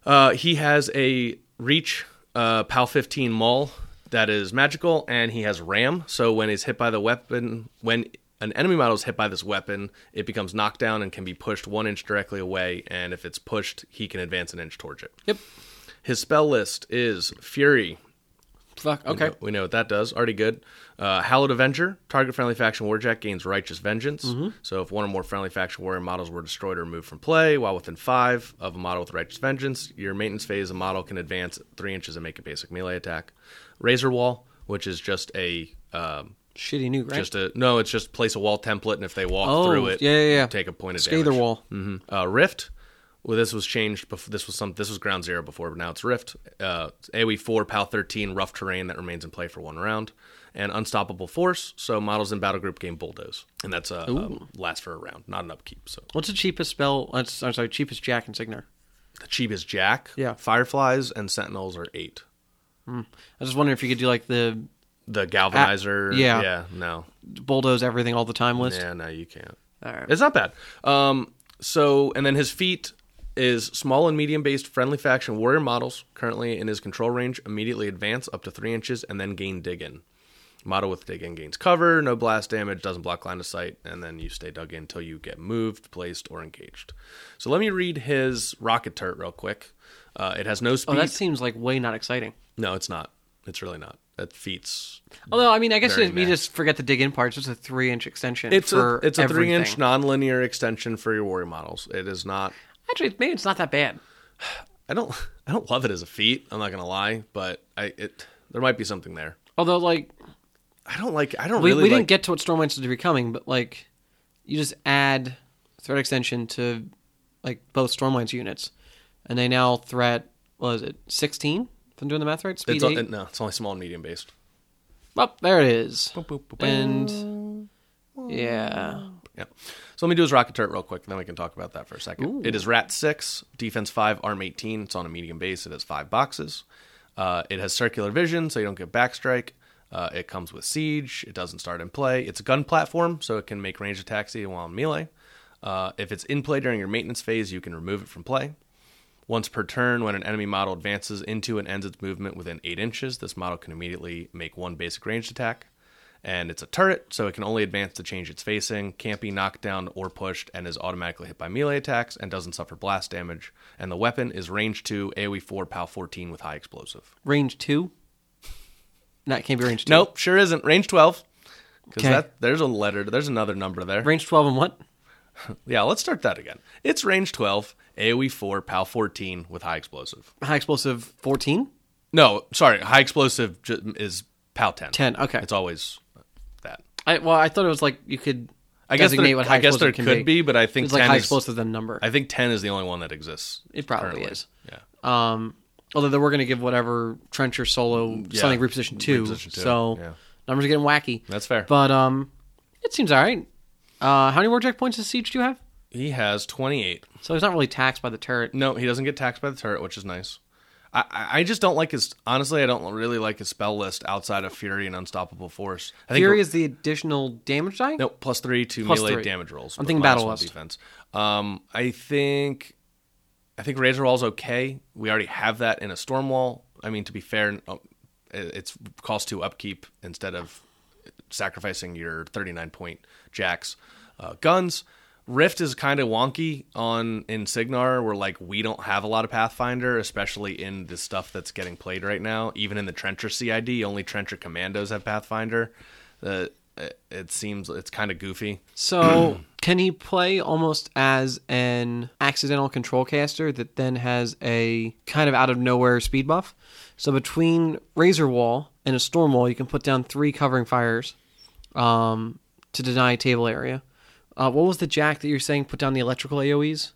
Uh, he has a Reach uh, PAL fifteen Maul that is magical, and he has Ram. So when he's hit by the weapon, when an enemy model is hit by this weapon, it becomes knocked down and can be pushed one inch directly away. And if it's pushed, he can advance an inch towards it. Yep. His spell list is Fury. Fuck. Okay. We know, we know what that does. Already good. Uh, Hallowed Avenger. Target friendly faction warjack gains Righteous Vengeance. Mm-hmm. So if one or more friendly faction warrior models were destroyed or removed from play while within five of a model with Righteous Vengeance, your maintenance phase, a model can advance three inches and make a basic melee attack. Razor Wall, which is just a um, shitty nuke, right? Just a no. It's just place a wall template, and if they walk oh, through it, yeah, yeah, yeah. take a point of Scather damage. Wall. Mm-hmm. Uh, Rift. Well, this was changed. Before, this was some. This was Ground Zero before, but now it's Rift. Uh, AoE four, PAL thirteen, rough terrain that remains in play for one round, and Unstoppable Force. So models in battle group gain Bulldoze, and that's a, a last for a round, not an upkeep. So what's the cheapest spell? I'm sorry, cheapest Jack and Signar. The cheapest Jack. Yeah, Fireflies and Sentinels are eight. Hmm. I was just wondering if you could do like the the Galvanizer. Uh, yeah, yeah, no, Bulldoze everything all the time list. Yeah, no, you can't. All right, it's not bad. Um, so and then his feat is small and medium-based friendly faction warrior models currently in his control range immediately advance up to three inches and then gain dig-in. Model with dig-in gains cover, no blast damage, doesn't block line of sight, and then you stay dug in until you get moved, placed, or engaged. So let me read his rocket turret real quick. Uh, it has no speed. Oh, that seems like way not exciting. No, it's not. It's really not. It feats. Although, I mean, I guess very we meh. just forget the dig-in part. It's just a three-inch extension It's for a it's a everything. three-inch non-linear extension for your warrior models. It is not. Actually, maybe it's not that bad. I don't. I don't love it as a feat. I'm not gonna lie, but I it there might be something there. Although, like, I don't like. I don't we, really. we like, didn't get to what Stormlights is becoming, but like, you just add threat extension to like both Stormlights units, and they now threat. What is it? sixteen? If I'm doing the math right, speed It's, eight. it, no, it's only small and medium based. Oh, there it is. Boop, boop, boop, And yeah. Yeah. So let me do his rocket turret real quick, then we can talk about that for a second. Ooh. It is Rat six, Defense five, Arm eighteen. It's on a medium base. It has five boxes. Uh, it has circular vision, so you don't get backstrike. Uh, it comes with Siege. It doesn't start in play. It's a gun platform, so it can make range attacks even while in melee. Uh, if it's in play during your maintenance phase, you can remove it from play. Once per turn, when an enemy model advances into and ends its movement within eight inches, this model can immediately make one basic ranged attack. And it's a turret, so it can only advance to change its facing, can't be knocked down or pushed, and is automatically hit by melee attacks, and doesn't suffer blast damage. And the weapon is range two, AoE four, PAL fourteen with high explosive. Range two? No, it can't be range two. Nope, sure isn't. Range twelve. Because Okay. that there's a letter, there's another number there. Range twelve and what? Yeah, let's start that again. It's range twelve, AoE four, PAL fourteen with high explosive. High explosive fourteen? No, sorry, high explosive ju- is PAL ten. ten, okay. It's always that. I, well, I thought it was like you could I guess designate there, what high I guess there explosive can could be. but I think It's like ten high is, explosive than number. I think ten is the only one that exists. It probably currently. is. Yeah. Um, although they were going to give whatever Trencher solo Yeah. something reposition two, Reposition two, so yeah. numbers are getting wacky. That's fair. But um, it seems all right. Uh, how many warjack points does Siege do you have? He has twenty-eight. So he's not really taxed by the turret. No, he doesn't get taxed by the turret, which is nice. I, I I just don't like his. Honestly, I don't really like his spell list outside of Fury and Unstoppable Force. I think Fury is the additional damage die? no plus three to Plus melee three. damage rolls. I'm with thinking minus Battle one Lust. defense. Um, I think I think Razor Wall's okay. We already have that in a Stormwall. I mean, to be fair, oh, it- it's cost two upkeep instead of sacrificing your thirty-nine point jacks. Uh, guns. Rift is kind of wonky on in Signar, where like we don't have a lot of Pathfinder, especially in the stuff that's getting played right now. Even in the Trencher C I D, only Trencher Commandos have Pathfinder. Uh, it, it seems it's kind of goofy. So can he play almost as an accidental control caster that then has a kind of out of nowhere speed buff? So between Razor Wall and a Storm Wall, you can put down three covering fires um, to deny table area. Uh, what was the jack that you're saying put down the electrical A O Es?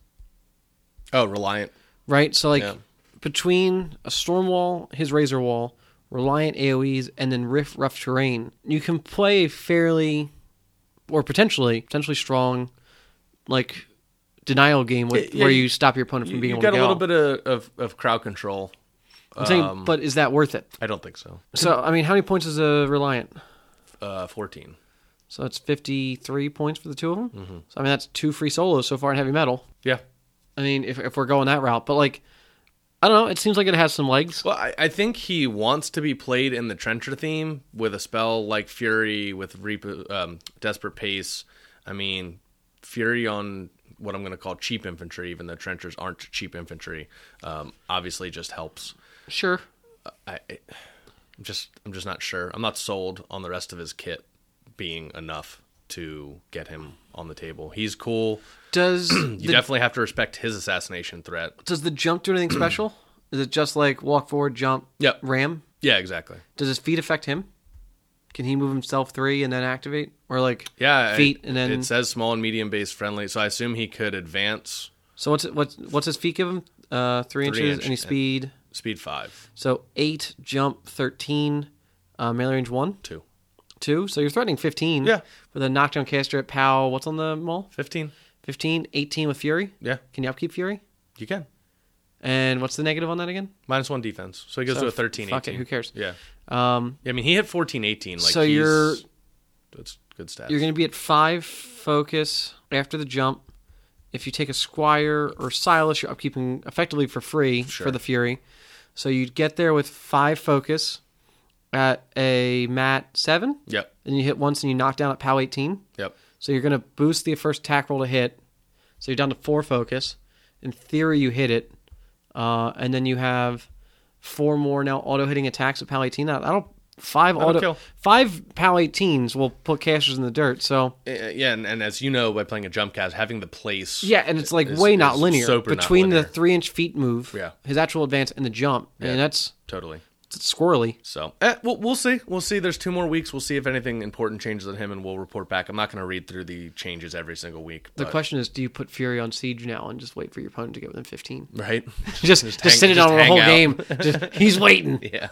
Oh, Reliant. Right? So like Yeah. between a Storm Wall, his Razor Wall, Reliant A O Es, and then Rift Rough Terrain, you can play a fairly, or potentially, potentially strong, like, denial game with, Yeah, where you- you stop your opponent from You, being you able got to a go. little bit of, of, of crowd control. I'm saying, Um, but is that worth it? I don't think so. So, I mean, how many points is a Reliant? Uh, fourteen. So it's fifty-three points for the two of them? Mm-hmm. So, I mean, that's two free solos so far in Heavy Metal. Yeah. I mean, if if we're going that route. But, like, I don't know. It seems like it has some legs. Well, I, I think he wants to be played in the Trencher theme with a spell like Fury with Reap, um, Desperate Pace. I mean, Fury on what I'm going to call cheap infantry, even though Trenchers aren't cheap infantry, um, obviously just helps. Sure. I, I, I'm just, I'm just not sure. I'm not sold on the rest of his kit being enough to get him on the table. He's cool. Does You the, definitely have to respect his assassination threat. does the jump do anything special? Is it just like walk forward, jump, Yep. ram? Yeah, exactly. Does his feet affect him? Can he move himself three and then activate? Or like Yeah, feet it, and then... it says small and medium base friendly, so I assume he could advance So what's what's what's his feet give him? Uh, three, Three inches. inch, Any speed? speed five, So eight, jump thirteen, uh, melee range one, two, two. So you're threatening fifteen. Yeah. With a knockdown caster at POW. What's on the mall? fifteen. fifteen, eighteen with Fury. Yeah, Can you upkeep Fury? you can. And what's the negative on that again? Minus one defense, so he goes So, to a thirteen, fuck it, eighteen. who cares? Yeah. Um, I mean, he hit fourteen, eighteen. Like, so he's, you're that's good stats. you're going to be at five focus after the jump. If you take a Squire or Silas, you're upkeeping effectively for free Sure. for the Fury. So you'd get there with five focus at a mat seven, Yep, and you hit once and you knock down at POW eighteen. yep. So you're going to boost the first attack roll to hit. So you're down to four focus. In theory, you hit it. Uh, and then you have four more now auto hitting attacks at POW eighteen. That, that'll five That'll auto kill. five POW eighteens will put casters in the dirt. So Uh, yeah, and, and as you know, by playing a jump cast, having the place. yeah, and it's like is- way not is linear super not between linear. the three inch feet move, Yeah. his actual advance, and the jump. Yeah. And that's Totally. it's squirrely. So, eh, we'll, we'll see. We'll see. There's two more weeks. We'll see if anything important changes on him, and we'll report back. I'm not going to read through the changes every single week. The but- question is, do you put Fury on siege now and just wait for your opponent to get within fifteen? Right? Just just, hang- sit it just on the hang whole out. game. Just, he's waiting. Yeah.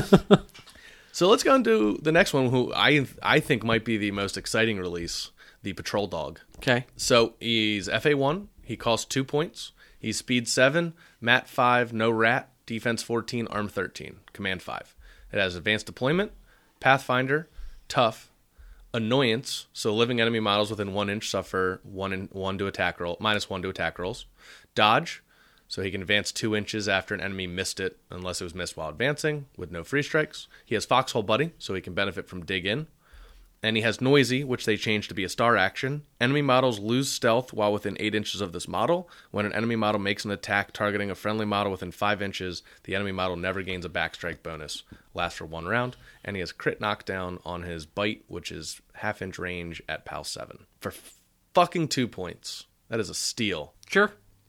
So let's go into the next one, who I I think might be the most exciting release, the Patrol Dog. Okay. So he's F A one. He costs two points. He's speed seven, mat five, no rat, defense fourteen, arm thirteen, command five. It has advanced deployment, pathfinder, tough, annoyance. So living enemy models within one inch suffer one in, one to attack roll, minus one to attack rolls. Dodge. So he can advance two inches after an enemy missed it, unless it was missed while advancing, with no free strikes. He has Foxhole Buddy, so he can benefit from Dig In. And he has Noisy, which they changed to be a star action. Enemy models lose stealth while within eight inches of this model. When an enemy model makes an attack targeting a friendly model within five inches, the enemy model never gains a backstrike bonus. Lasts for one round. And he has crit knockdown on his Bite, which is half inch range at PAL seven. For f- fucking two points. That is a steal. Sure.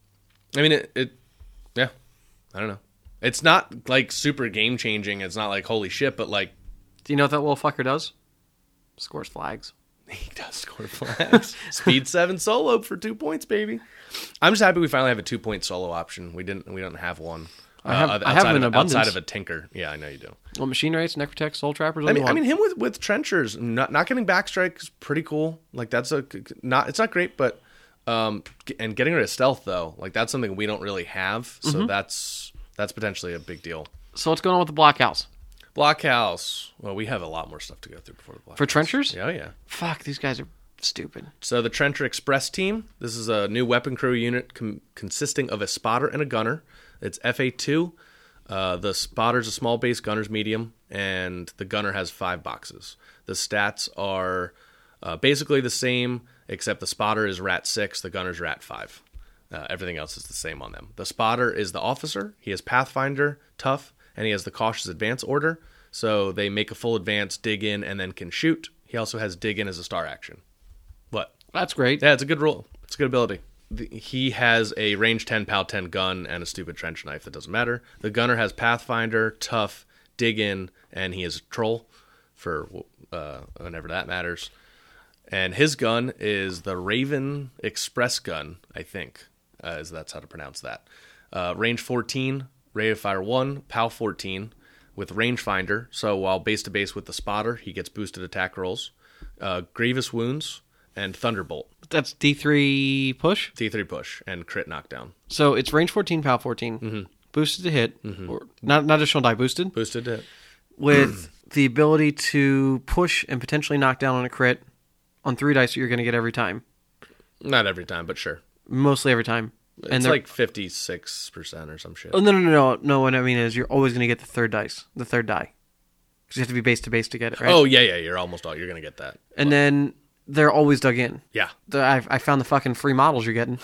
I mean, it, it, yeah, I don't know. It's not, like, super game-changing. It's not like, holy shit, but, like... Do you know what that little fucker does? Scores flags. He does score flags. Speed seven solo for two points, baby. I'm just happy we finally have a two-point solo option. We didn't, we don't have one. I have- uh, I have outside an of, abundance. outside of a Tinker. Yeah, I know you do. Well, machine rates, Necrotech, Soul Trappers. I mean, I mean, him with, with Trenchers, not, not getting backstrike is pretty cool. Like, that's a, not, it's not great, but... Um, and getting rid of stealth though, like that's something we don't really have, so Mm-hmm. that's that's potentially a big deal. So what's going on with the Blockhouse? Blockhouse. Well, we have a lot more stuff to go through before the Blockhouse. For Trenchers? Yeah, yeah. Fuck, these guys are stupid. So the Trencher Express team. This is a new weapon crew unit com- consisting of a spotter and a gunner. It's F A two. Uh, the spotter's a small base, gunner's medium, and the gunner has five boxes. The stats are uh, basically the same, except the spotter is rat six, the gunner's rat five. Uh, everything else is the same on them. The spotter is the officer. He has Pathfinder, tough, and he has the cautious advance order. So they make a full advance, dig in, and then can shoot. He also has dig in as a star action. What? That's great. Yeah, it's a good roll. It's a good ability. The, he has a range ten, PAL ten gun and a stupid trench knife that doesn't matter. The gunner has Pathfinder, tough, dig in, and he is a troll for uh, whenever that matters. And his gun is the Raven Express gun, I think, uh, is that's how to pronounce that. Uh, range fourteen, rate of fire one, PAL fourteen, with rangefinder. So while base to base with the spotter, he gets boosted attack rolls. Uh, grievous wounds and Thunderbolt. That's D three push. D three push and crit knockdown. So it's range fourteen, PAL fourteen. Mm-hmm. Boosted to hit. Or not, not additional die, boosted. Boosted to hit. With the ability to push and potentially knock down on a crit on three dice that you're going to get every time. Not every time, but sure. Mostly every time. It's and they're- like fifty-six percent or some shit. Oh, no, no, no, no. No, what I mean is you're always going to get the third dice, the third die. Because you have to be base to base to get it, right? Oh, yeah, yeah, you're almost all, you're going to get that. And then they're always dug in. Yeah. The, I, I found the fucking free models you're getting.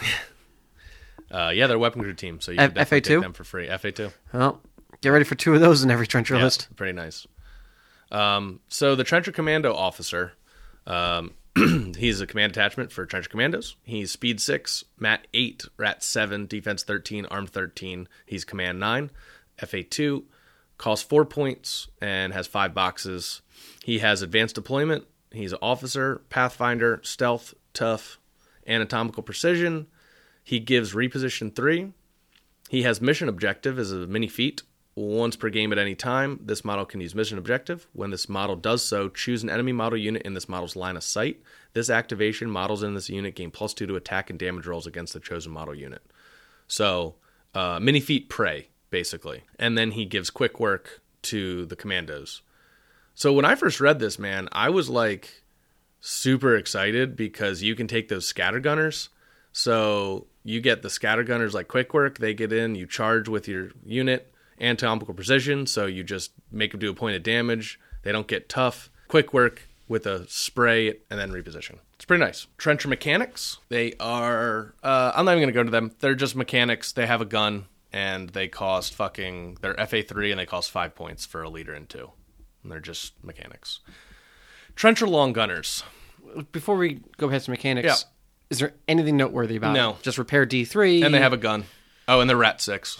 Uh, yeah, they're a weapon crew team, so you F- can definitely F A two? take them for free. F A two. Well, get ready for two of those in every trencher Yeah, list. pretty nice. Um, so the Trencher Commando officer, um, he's a command attachment for Trencher Commandos. He's speed six, mat eight, rat seven, defense thirteen, arm thirteen. He's command nine, F A two, costs four points and has five boxes. He has advanced deployment. He's an officer, pathfinder, stealth, tough, anatomical precision. He gives reposition three. He has mission objective as a mini feat. Once per game at any time, this model can use mission objective. When this model does so, choose an enemy model unit in this model's line of sight. This activation, models in this unit gain plus two to attack and damage rolls against the chosen model unit. So, uh, mini feat prey, basically. And then he gives quick work to the commandos. So when I first read this, man, I was like super excited because you can take those scattergunners. So you get the scattergunners like quick work. They get in, you charge with your unit. Anatomical precision, so you just make them do a point of damage. They don't get tough. Quick work with a spray and then reposition. It's pretty nice. Trencher mechanics. They are, uh, I'm not even going to go to them. They're just mechanics. They have a gun and they cost fucking, they're F A three and they cost five points for a leader and two. And they're just mechanics. Trencher long gunners. Before we go past the mechanics, Yeah. is there anything noteworthy about No. it? Just repair D three. And they have a gun. Oh, and they're rat six.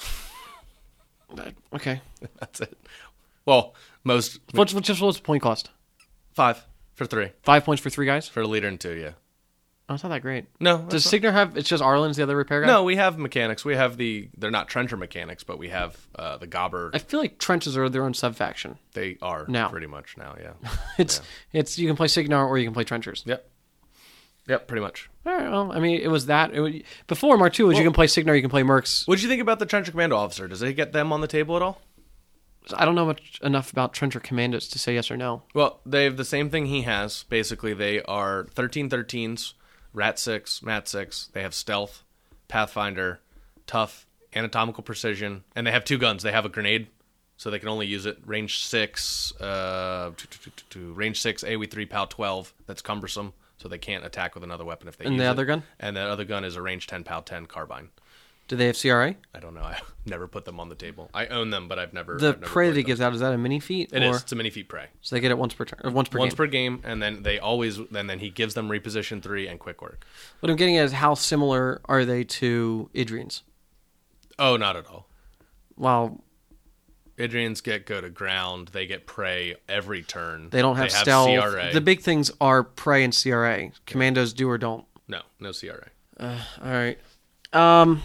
Okay. That's it. Well, most, What's, what's, what's the point cost? five for three. Five points for three guys? For a leader and two, yeah. Oh, it's not that great. No. Does that's not- Signer have, it's just Arlen's the other repair guy? No, we have mechanics. We have the, they're not trencher mechanics, but we have uh, the Gobber. I feel like trenches are their own sub-faction. They are Now. pretty much now, yeah. It's, it's you can play Signar or you can play trenchers. Yep. Yep, pretty much. All right, well, I mean, it was that. It would, before Mark two was you Well- can play Signar, you can play Mercs. What did you think about the Trencher Commando officer? Does it get them on the table at all? I don't know much enough about Trencher Commandos to say yes or no. Well, they have the same thing he has. Basically, they are thirteen thirteens, Rat six, Mat six. They have stealth, Pathfinder, tough, anatomical precision, and they have two guns. They have a grenade, so they can only use it range six, uh, to, to, to, to, range six, A O E three, P A L twelve. That's cumbersome, so they can't attack with another weapon if they And use the it. other gun? And the other gun is a range ten, P A L ten carbine. Do they have C R A? I don't know. I've never put them on the table. I own them, but I've never. The I've never prey that played he them. gives out, is that a mini feat? It or, is. It's a mini feat prey. So they get it once per turn, or once per Once game. per game, and then they always. And then he gives them reposition three and quick work. What I'm getting at is how similar are they to Idrians? Oh, not at all. Well, Idrians get go to ground. They get prey every turn. they don't have, have stealth. C R A. The big things are prey and C R A. Commandos do or don't. No, no C R A. Uh, all right. Um.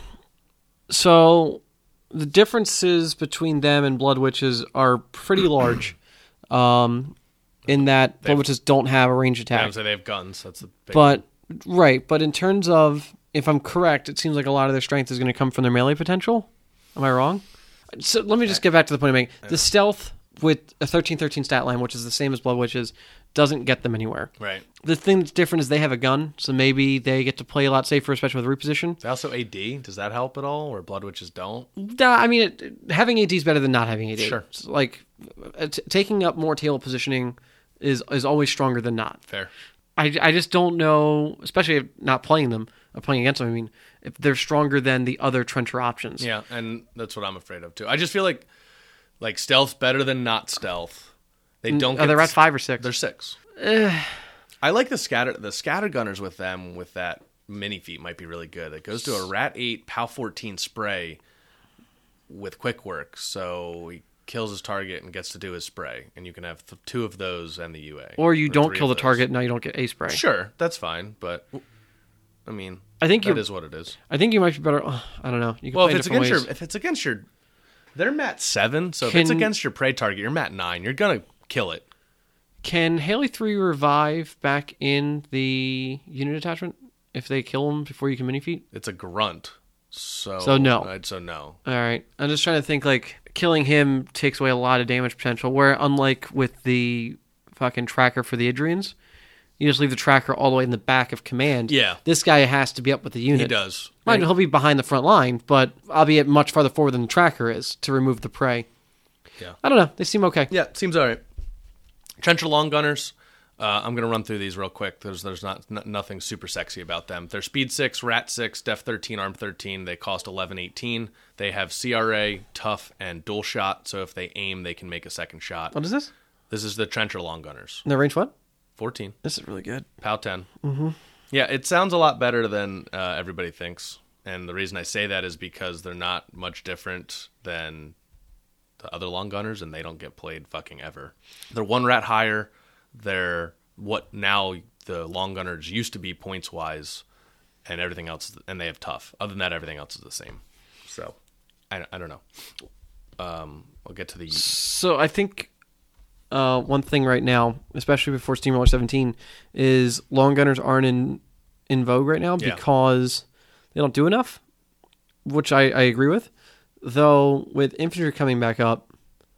So the differences between them and Blood Witches are pretty large. Um, in that Blood They've- Witches don't have a range I attack. would say they have guns. That's the big But right, but in terms of, if I'm correct, it seems like a lot of their strength is going to come from their melee potential. Am I wrong? So let me just get back to the point I'm making. The stealth with a thirteen thirteen stat line, which is the same as Blood Witches, doesn't get them anywhere. right. The thing that's different is they have a gun, so maybe they get to play a lot safer, especially with reposition. Is it also A D? Does that help at all? Or Blood Witches don't? Nah, I mean, it, having A D is better than not having A D. Sure. It's like uh, t- taking up more table positioning is is always stronger than not. Fair. I, I just don't know, especially if not playing them, or playing against them. I mean, if they're stronger than the other trencher options. Yeah, and that's what I'm afraid of too. I just feel like like stealth's better than not stealth. They don't. Oh, get they're at s- five or six. They're six. I like the scatter the scatter gunners with them with that mini feat might be really good. It goes to a rat eight, P A L fourteen spray with quick work, so he kills his target and gets to do his spray, and you can have th- two of those and the U A. Or you don't three kill of the those. target, now you don't get a spray. Sure, that's fine, but I mean, I think that you're- is what it is. I think you might be better. oh, I don't know. You can Well, play if in it's different against ways. your if it's against your, they're mat seven, so if it's Can- against your prey target, you're mat nine. You're gonna kill it. Can Haley three revive back in the unit attachment if they kill him before you can mini feat? It's a grunt, so So no. uh, so no. All right. I'm just trying to think, like, killing him takes away a lot of damage potential, where unlike with the fucking tracker for the Idrians, You just leave the tracker all the way in the back of command. Yeah. This guy has to be up with the unit. He does. Mind you, he'll be behind the front line, but albeit much farther forward than the tracker is to remove the prey. Yeah. I don't know. They seem okay. Yeah, seems all right. Trencher long gunners. Uh, I'm going to run through these real quick. There's there's not n- nothing super sexy about them. They're speed six, rat six, def thirteen, arm thirteen. They cost eleven eighteen. They have C R A, tough, and dual shot. So if they aim, they can make a second shot. What is this? This is the Trencher long gunners. No range what? fourteen. This is really good. POW ten. Mm-hmm. Yeah, it sounds a lot better than uh, everybody thinks. And the reason I say that is because they're not much different than the other long gunners, and they don't get played fucking ever. They're one rat higher. They're what now the long gunners used to be points wise, and everything else, and they have tough. Other than that, everything else is the same. So, I, I don't know. Um, I'll get to the. So I think uh, one thing right now, especially before Steamroller seventeen, is long gunners aren't in in vogue right now Yeah. because they don't do enough, which I, I agree with. Though with infantry coming back up,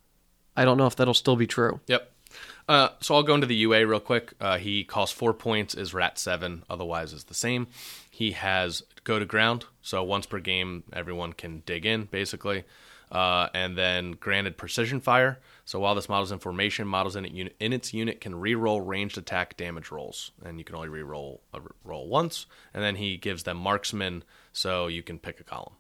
I don't know if that'll still be true. Yep. Uh, so I'll go into the U A real quick. Uh, he costs four points, is rat seven, otherwise is the same. He has go to ground, so once per game, everyone can dig in, basically. Uh, and then granted precision fire. So while this model's in formation, models in, it unit, in its unit can re-roll ranged attack damage rolls. And you can only re-roll a roll once. And then he gives them marksman, so you can pick a column.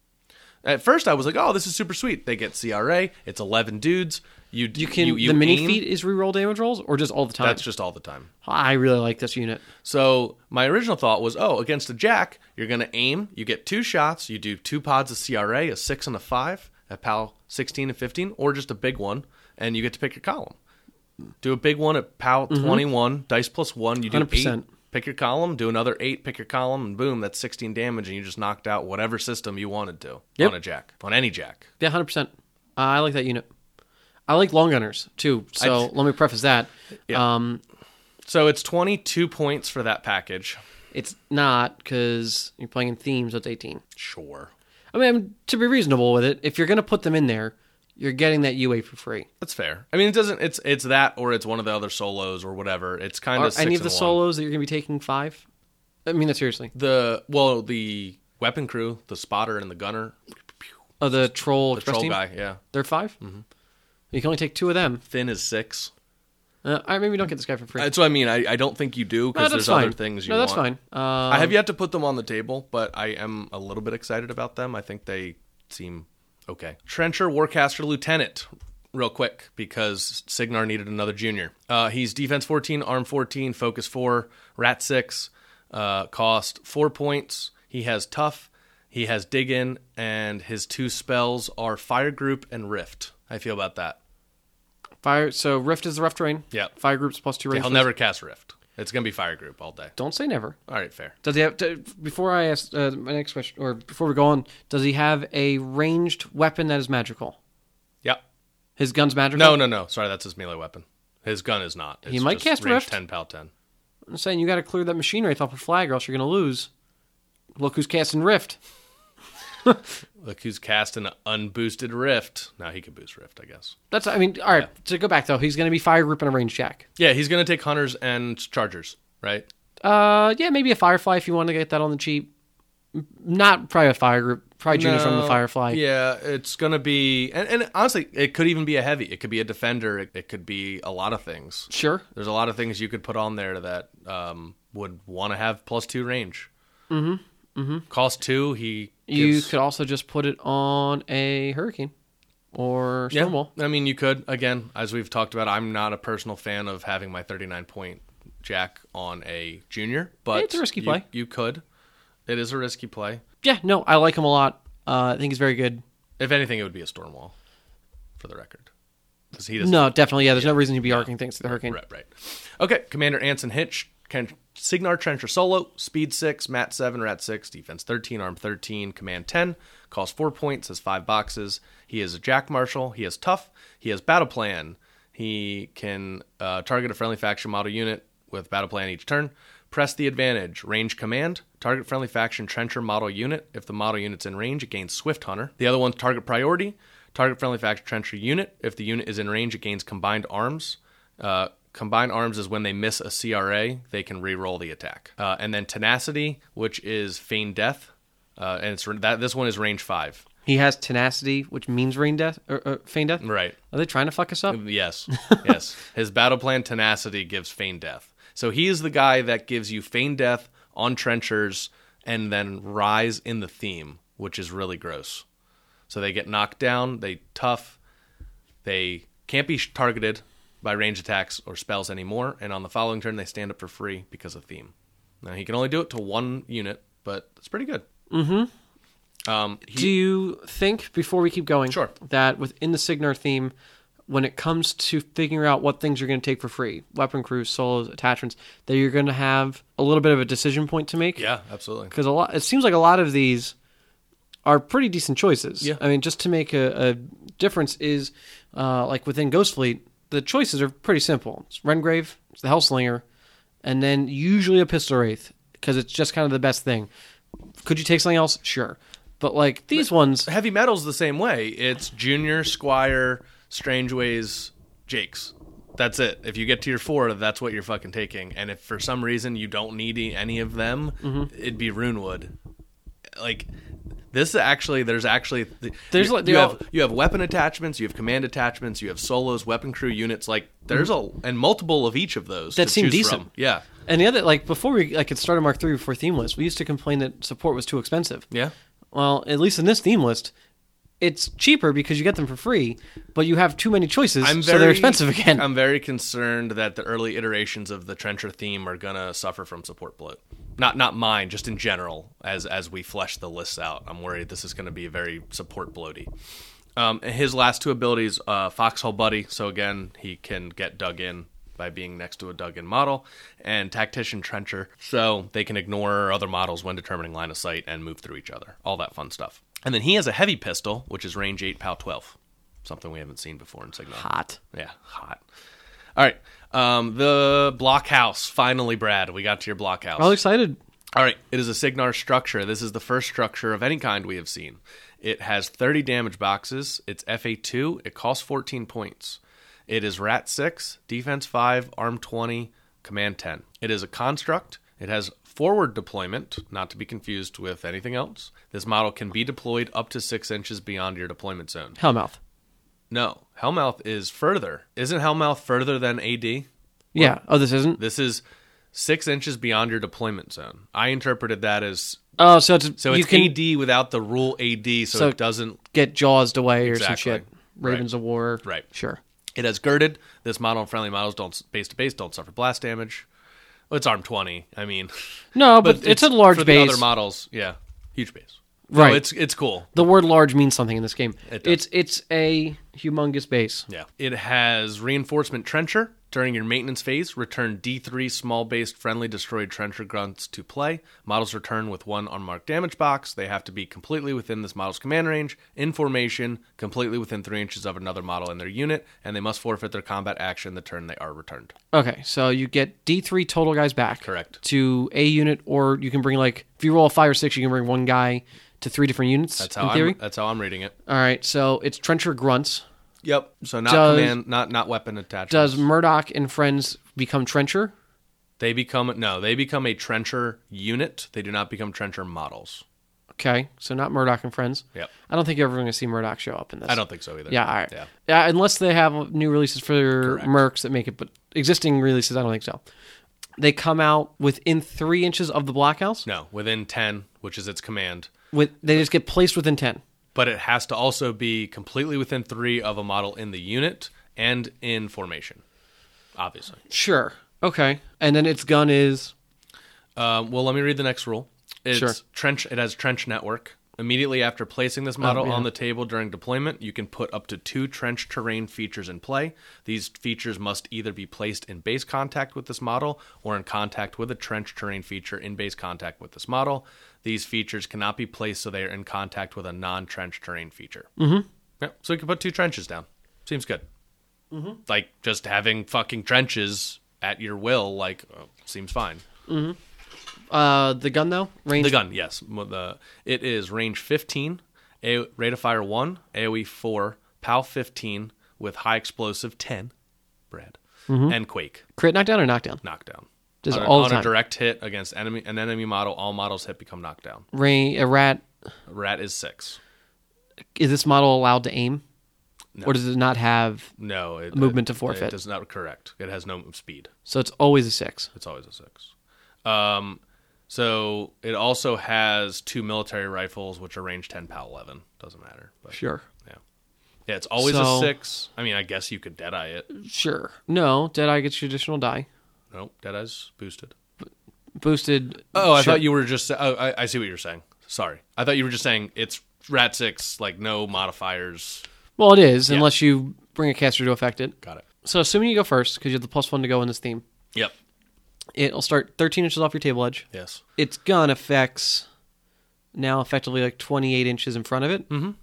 At first, I was like, "Oh, this is super sweet." They get C R A. It's eleven dudes. You You can you, you the mini aim. feat is reroll damage rolls or just all the time. That's just all the time. I really like this unit. So my original thought was, oh, against a jack, you're going to aim. You get two shots. You do two pods of C R A, a six and a five, at PAL sixteen and fifteen, or just a big one, and you get to pick your column. Do a big one at PAL mm-hmm. twenty-one, dice plus one. You do one hundred percent. eight, pick your column. Do another eight, pick your column, and boom, that's sixteen damage, and you just knocked out whatever system you wanted to yep. on a jack, on any jack. Yeah, one hundred percent. Uh, I like that unit. I like long gunners, too, so let me preface that. Yeah. Um, so it's twenty-two points for that package. It's not, because you're playing in themes, so it's eighteen. Sure. I mean, to be reasonable with it, if you're going to put them in there, you're getting that U A for free. That's fair. I mean, it doesn't. It's it's that, or it's one of the other solos, or whatever. It's kind Are of any of the one. solos that you're going to be taking five? I mean that seriously. The well, the weapon crew, the spotter, and the gunner. Oh, the troll The express troll team? guy, yeah. They're five. Mm-hmm. You can only take two of them. Finn is six. Uh, all right, maybe you don't get this guy for free. That's what I mean. I, I don't think you do because no, there's fine. other things you no, that's want. fine. Um, I have yet to put them on the table, but I am a little bit excited about them. I think they seem okay. Trencher Warcaster Lieutenant, real quick, because Signar needed another junior. Uh, he's defense fourteen, arm fourteen, focus four, rat six, uh, cost four points. He has tough, he has dig in, and his two spells are fire group and rift. How do you feel about that? Fire. So Rift is the rough terrain. Yeah. Fire groups plus two Okay, range. he'll never cast rift. It's gonna be fire group all day. Don't say never. All right, fair. Does he have? To, before I ask uh, my next question, or before we go on, does he have a ranged weapon that is magical? Yep. His gun's magical. No, no, no. Sorry, that's his melee weapon. His gun is not. It's He might just cast range Rift. ten, pal ten. I'm saying you got to clear that machine wraith off a flag, or else you're going to lose. Look who's casting Rift. Look who's casting an unboosted Rift. Now he could boost Rift, I guess. That's. I mean, all right. Yeah. To go back though, he's going to be fire group and a ranged jack. Yeah, he's going to take hunters and chargers, right? Uh, yeah, maybe a Firefly if you want to get that on the cheap. Not probably a fire group. Probably junior No, from the Firefly. Yeah, it's going to be, and, and honestly, it could even be a heavy. It could be a defender. It, it could be a lot of things. Sure. There's a lot of things you could put on there that um, would want to have plus two range. Mm-hmm. Mm-hmm. Cost two, he You gives, could also just put it on a Hurricane or Stonewall. Yeah, I mean, you could. Again, as we've talked about, I'm not a personal fan of having my thirty-nine point jack on a junior, but it's a risky you, play. You could. It is a risky play. Yeah, no, I like him a lot. Uh, I think he's very good. If anything, it would be a Stormwall, for the record. Because he doesn't. No, definitely. Yeah, there's yeah. no reason to be arcing things to the Hurricane. Right, right. Okay, Commander Anson Hitch. Can Signar Trencher Solo, Speed six, Mat seven, Rat six, Defense thirteen, Arm thirteen, Command ten, costs four points, has five boxes. He is a Jack Marshal, he is tough, he has Battle Plan. He can uh, target a friendly faction model unit with Battle Plan each turn. Press the advantage, range command, target friendly faction Trencher model unit. If the model unit's in range, it gains Swift Hunter. The other one's target priority, target friendly faction Trencher unit. If the unit is in range, it gains combined arms. Uh, Combined Arms is when they miss a C R A, they can re-roll the attack. Uh, and then Tenacity, which is Feign Death, uh, and it's that this one is range five. He has Tenacity, which means rain death or, or Feign Death. Right. Are they trying to fuck us up? Yes. Yes. His battle plan Tenacity gives Feign Death. So he is the guy that gives you Feign Death on trenchers and then Rise in the theme, which is really gross. So they get knocked down, they tough, they can't be targeted by range attacks or spells anymore, and on the following turn they stand up for free because of theme. Now he can only do it to one unit, but it's pretty good. Mm-hmm. Um, he, do you think, before we keep going, Sure. that within the Cygnar theme, when it comes to figuring out what things you're going to take for free, weapon crews, solos, attachments, that you're going to have a little bit of a decision point to make? Yeah, absolutely. Because a lot, it seems like a lot of these are pretty decent choices. Yeah. I mean, just to make a, a difference is, uh, like within Ghost Fleet, the choices are pretty simple. It's Rengrave, it's the Hellslinger, and then usually a Pistol Wraith, because it's just kind of the best thing. Could you take something else? Sure. But like these but ones... Heavy Metal's the same way. It's Junior, Squire, Strangeways, Jakes. That's it. If you get to your four, that's what you're fucking taking. And if for some reason you don't need any of them, mm-hmm. it'd be Runewood. Like... This actually, there's actually, there's you, like, you have you have weapon attachments, you have command attachments, you have solos, weapon crew units. Like there's mm-hmm. a and multiple of each of those that to seem choose decent. From. Yeah, and the other like before we like it started Mark three before theme list, we used to complain that support was too expensive. Yeah, well, at least in this theme list, it's cheaper because you get them for free, but you have too many choices, I'm so very, they're expensive again. I'm very concerned that the early iterations of the Trencher theme are gonna suffer from support bloat. Not not mine, just in general, as as we flesh the lists out. I'm worried this is going to be very support bloaty. Um, his last two abilities, uh, Foxhole Buddy, so again, he can get dug in by being next to a dug-in model, and Tactician Trencher, so they can ignore other models when determining line of sight and move through each other. All that fun stuff. And then he has a Heavy Pistol, which is range eight, POW twelve. Something we haven't seen before in Cygnar. Hot. Yeah, hot. All right. Um, the blockhouse. Finally, Brad, we got to your blockhouse. I'm excited. All right. It is a Cygnar structure. This is the first structure of any kind we have seen. It has thirty damage boxes. It's F A two. It costs fourteen points. It is Rat six, Defense five, Arm twenty, Command ten. It is a construct. It has forward deployment, not to be confused with anything else. This model can be deployed up to six inches beyond your deployment zone. Hellmouth. No, Hellmouth is further. Isn't Hellmouth further than A D? Yeah. Oh, this isn't? This is six inches beyond your deployment zone. I interpreted that as... Oh, so it's, so you it's can A D without the rule A D, so, so it doesn't... get Jawsed away or exactly. some shit. Ravens right. of War. Right. Sure. It has girded. This model and friendly models don't base to base don't suffer blast damage. Well, it's Arm twenty. I mean... No, but, but it's, it's a large for base. For the other models, yeah. Huge base. Right. So it's it's cool. The word large means something in this game. It does. It's it's a humongous base. Yeah. It has Reinforcement Trencher. During your maintenance phase, return D three small-based friendly destroyed Trencher grunts to play. Models return with one unmarked damage box. They have to be completely within this model's command range, in formation, completely within three inches of another model in their unit, and they must forfeit their combat action the turn they are returned. Okay, so you get D three total guys back. Correct. To a unit, or you can bring, like, if you roll a five or six, you can bring one guy to three different units, that's how in theory? I'm, that's how I'm reading it. All right, so it's Trencher grunts. Yep. So not does, command, not not weapon attachments. Does Murdoch and friends become Trencher? They become no. They become a Trencher unit. They do not become Trencher models. Okay, so not Murdoch and friends. Yep. I don't think you're ever going to see Murdoch show up in this. I don't think so either. Yeah. All right. Yeah. Yeah. Unless they have new releases for Correct. Mercs that make it, but existing releases, I don't think so. They come out within three inches of the blockhouse. No, within ten, which is its command. With they just get placed within ten. But it has to also be completely within three of a model in the unit and in formation, obviously. Sure. Okay. And then its gun is... Um, well, let me read the next rule. It's sure. trench. It has trench network. Immediately after placing this model oh, yeah. on the table during deployment, you can put up to two trench terrain features in play. These features must either be placed in base contact with this model or in contact with a trench terrain feature in base contact with this model. These features cannot be placed so they are in contact with a non-trench terrain feature. Mm-hmm. Yep. So you can put two trenches down. Seems good. Mm-hmm. Like, just having fucking trenches at your will, like, uh, seems fine. Mm-hmm. Uh, the gun, though? Range? The gun, yes. The It is range fifteen, A- rate of fire one, AoE four, POW fifteen, with high explosive ten, Brad. Mm-hmm. and Quake. Crit knockdown or knockdown? Knockdown. Just on, a, all the on time. a direct hit against enemy an enemy model, all models hit become knockdown. Rain, a rat. A rat is six. Is this model allowed to aim? No. Or does it not have No, it, movement it, to forfeit? It does not correct. It has no speed. So it's always a six. It's always a six. Um, so it also has two military rifles, which are range ten, PAL eleven. Doesn't matter. But, Sure. Yeah. Yeah, it's always So- a six. I mean, I guess you could Deadeye it. Sure. No, Deadeye gets your additional die. Nope, Deadeye's boosted. Boosted. Oh, I sure. thought you were just. Oh, I, I see what you're saying. Sorry, I thought you were just saying it's Rat six, like no modifiers. Well, it is, Yeah. unless you bring a caster to affect it. Got it. So assuming you go first, because you have the plus one to go in this theme, Yep. it'll start thirteen inches off your table edge. Yes. Its gun affects now effectively like twenty-eight inches in front of it. Mm-hmm.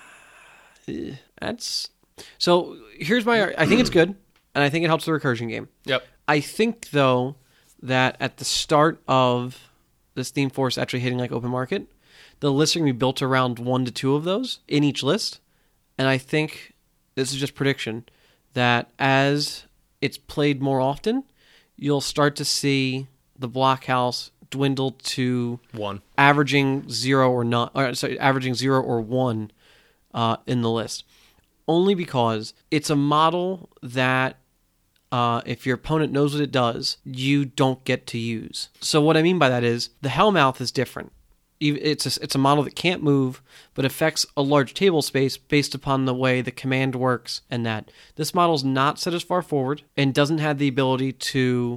Uh, That's so. Here's my. I think it's good, and I think it helps the recursion game. Yep. I think though that at the start of this theme force actually hitting like open market, the lists are going to be built around one to two of those in each list, and I think this is just prediction that as it's played more often, you'll start to see the blockhouse dwindle to One. averaging zero or not, or sorry, averaging zero or one uh, in the list. Only because it's a model that, uh, if your opponent knows what it does, you don't get to use. So what I mean by that is the Hellmouth is different. Ev- It's a, it's a model that can't move, but affects a large table space based upon the way the command works, and that this model's not set as far forward and doesn't have the ability to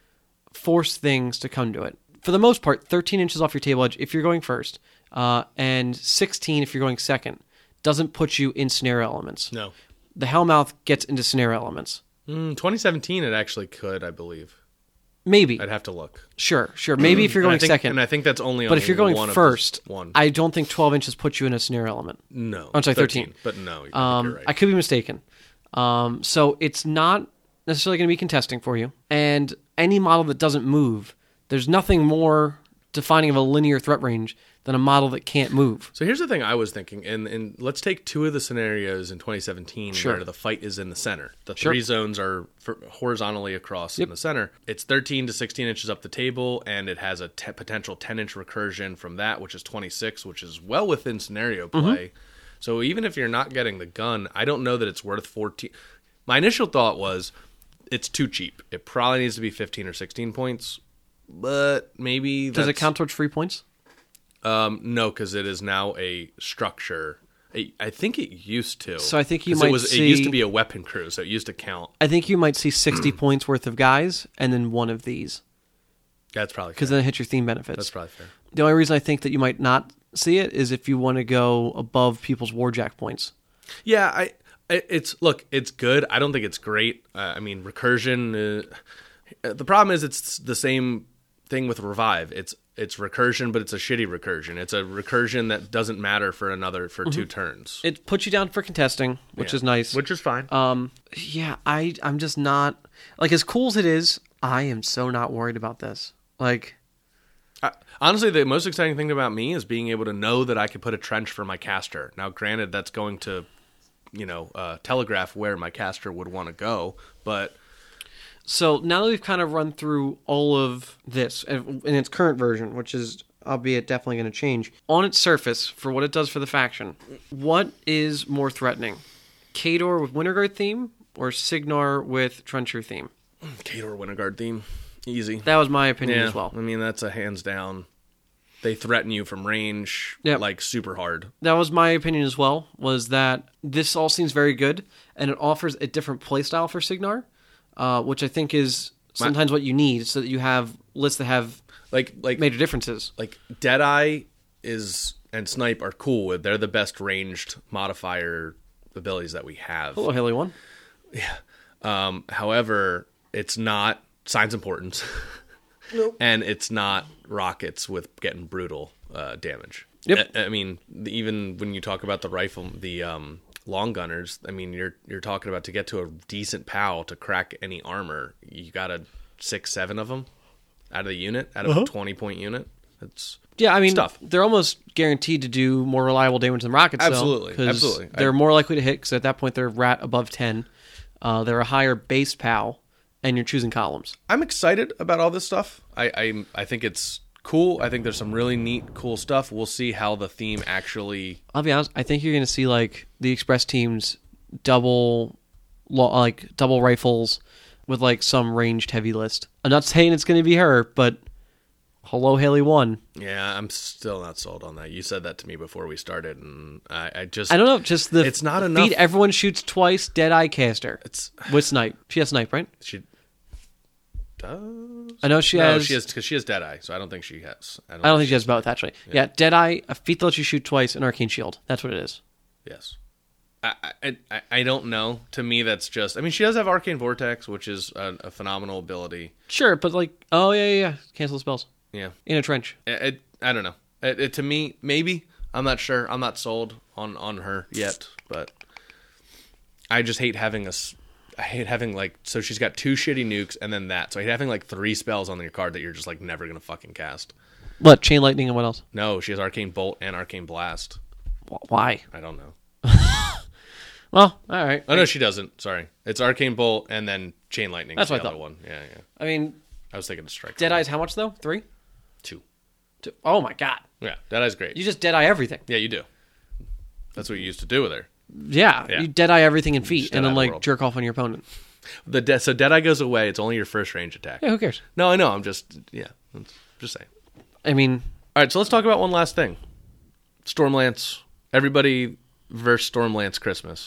force things to come to it. For the most part, thirteen inches off your table edge if you're going first, uh, and sixteen if you're going second, doesn't put you in scenario elements. No. The Hellmouth gets into scenario elements. Mm, twenty seventeen, it actually could, I believe. Maybe. I'd have to look. Sure, sure. Maybe if you're And I going think- second. and I think that's only. But on if you're going one of first, the- one. I don't think twelve inches puts you in a scenario element. no. I'm sorry, thirteen. But no, I think Um, you're right. I could be mistaken. Um, so it's not necessarily going to be contesting for you. And any model that doesn't move, there's nothing more defining of a linear threat range than a model that can't move. So here's the thing I was thinking, and, and let's take two of the scenarios in twenty seventeen Sure. where the fight is in the center. The Sure. three zones are for, horizontally across in the center. It's thirteen to sixteen inches up the table, and it has a te- potential ten-inch recursion from that, which is twenty-six, which is well within scenario play. Mm-hmm. So even if you're not getting the gun, I don't know that it's worth fourteen. My initial thought was it's too cheap. It probably needs to be fifteen or sixteen points, but maybe Does it that's- count towards free points? um, no, because it is now a structure. It, I think it used to. So I think you 'Cause might it was. see- It used to be a weapon crew, so it used to count. I think you might see sixty points worth of guys and then one of these, That's probably because fair. then it hits your theme benefits. That's probably fair. The only reason I think that you might not see it is if you want to go above people's warjack points. Yeah, I. I- It's look. It's good. I don't think it's great. Uh, I mean, recursion. Uh, the problem is it's the same thing with revive. It's it's recursion, but it's a shitty recursion. It's a recursion that doesn't matter for another for two turns. It puts you down for contesting, which Yeah. is nice. Which is fine. Um, yeah, I I'm just not like as cool as it is. I am so not worried about this. Like, I, honestly, the most exciting thing about me is being able to know that I could put a trench for my caster. Now, granted, that's going to, you know, uh, telegraph where my caster would want to go, but so now that we've kind of run through all of this in in its current version, which is albeit definitely going to change on its surface for what it does for the faction, what is more threatening, Khador with Winterguard theme or Signar with Trencher theme? Khador Winterguard theme, easy. That was my opinion Yeah, as well. I mean, that's a hands down. They threaten you from range, Yep. like super hard. That was my opinion as well, was that this all seems very good, and it offers a different playstyle for Signar, uh, which I think is sometimes what you need, so that you have lists that have Like, like, major differences. like Deadeye is and Snipe are cool with. They're the best ranged modifier abilities that we have. Hello, Haley One. Um, however, it's not Signs Importance. Nope. And it's not rockets with getting brutal uh, damage. Yep. I, I mean, even when you talk about the rifle, the um, long gunners, I mean, you're you're talking about to get to a decent POW to crack any armor, you got a six, seven of them out of the unit, out of Uh-huh. a twenty point unit. It's Yeah, I mean, Stuff. they're almost guaranteed to do more reliable damage than rockets, Absolutely, though, 'cause absolutely. They're I- more likely to hit, because at that point they're rat above ten. Uh, they're a higher base POW, and you're choosing columns. I'm excited about all this stuff. I, I I think it's cool. I think there's some really neat, cool stuff. We'll see how the theme actually. I'll be honest. I think you're going to see like the Express teams double, like double rifles with like some ranged heavy list. I'm not saying it's going to be her, but hello, Haley one. Yeah, I'm still not sold on that. You said that to me before we started, and I, I just I don't know. Just the it's not feat enough. Everyone shoots twice. Deadeye caster. It's with snipe. She has snipe, right? She does. I know she no, has. she has because she has Deadeye, so I don't think she has. I don't, I don't think she has both actually. Yeah, yeah Deadeye, a feat that lets you shoot twice, and Arcane Shield. That's what it is. Yes. I, I I don't know. To me, that's just. I mean, she does have Arcane Vortex, which is a, a phenomenal ability. Sure, but like, oh yeah, yeah, yeah. Cancel spells. Yeah, in a trench. It, it, I don't know. It, it, to me, maybe I'm not sure. I'm not sold on, on her yet, but I just hate having a. I hate having like so she's got two shitty nukes and then that. So I hate having like three spells on your card that you're just like never gonna fucking cast. What, Chain Lightning and what else? No, she has Arcane Bolt and Arcane Blast. Why? I don't know. Well, all right. Oh no, she doesn't. Sorry, it's Arcane Bolt and then Chain Lightning. That's the what I other thought. one. Yeah, yeah. I mean, I was thinking of Strike. Deadeye's how much though? Three. Two. Two. Oh my god. Yeah, Deadeye's great. You just Deadeye everything. Yeah, you do. That's what you used to do with her. Yeah, yeah. you Deadeye everything in feet, Just and then like world. jerk off on your opponent. The de- so Deadeye goes away. It's only your first range attack. Yeah, who cares? No, I know. I'm just yeah. I'm just saying. I mean, all right. So let's talk about one last thing. Stormlance. Everybody versus Stormlance Christmas.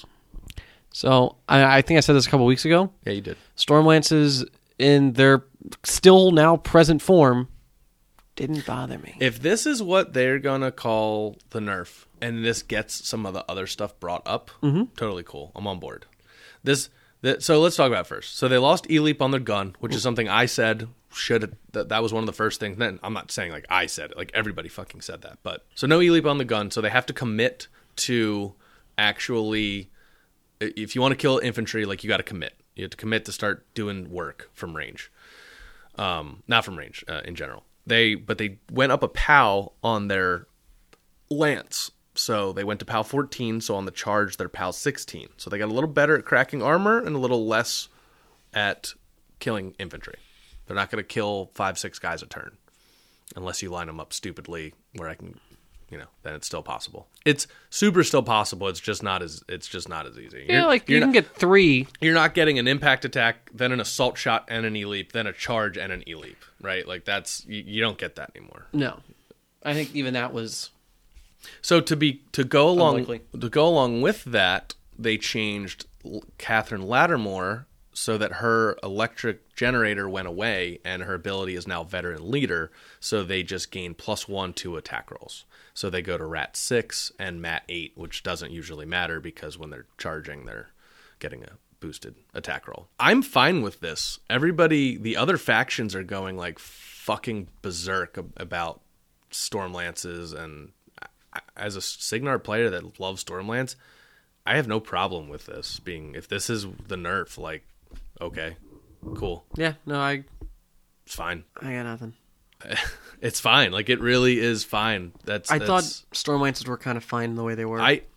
So I, I think I said this a couple weeks ago. Yeah, you did. Stormlances in their still now present form didn't bother me. If this is what they're gonna call the nerf, and this gets some of the other stuff brought up, mm-hmm. totally cool. I'm on board. This, the, so let's talk about it first. So they lost E-Leap on their gun, which is something I said should that that was one of the first things. Then I'm not saying like I said it, like everybody fucking said that. But so no E-Leap on the gun, so they have to commit to actually. If you want to kill infantry, like you got to commit. You have to commit to start doing work from range. Um, not from range uh, in general. They but they went up a POW on their lance. So they went to POW fourteen, so on the charge they're POW sixteen. So they got a little better at cracking armor and a little less at killing infantry. They're not going to kill five, six guys a turn. Unless you line them up stupidly where I can, you know, then it's still possible. It's super still possible. It's just not as it's just not as easy. Yeah, You're, like you're you can not, get three. You're not getting an impact attack, then an assault shot and an E-Leap, then a charge and an E-Leap, right? Like that's you, you don't get that anymore. No. I think even that was So to be to go along unlikely. to go along with that, they changed Catherine Lattimore so that her electric generator went away and her ability is now veteran leader. So they just gain plus one to attack rolls. So they go to Rat six and Mat eight, which doesn't usually matter because when they're charging, they're getting a boosted attack roll. I'm fine with this. Everybody, the other factions are going like fucking berserk about Stormlances, and as a Signar player that loves Stormlance, I have no problem with this being, if this is the nerf, like, okay, cool. Yeah, no, I It's fine. I got nothing. It's fine. Like, it really is fine. That's I that's, thought Stormlances were kind of fine the way they were. I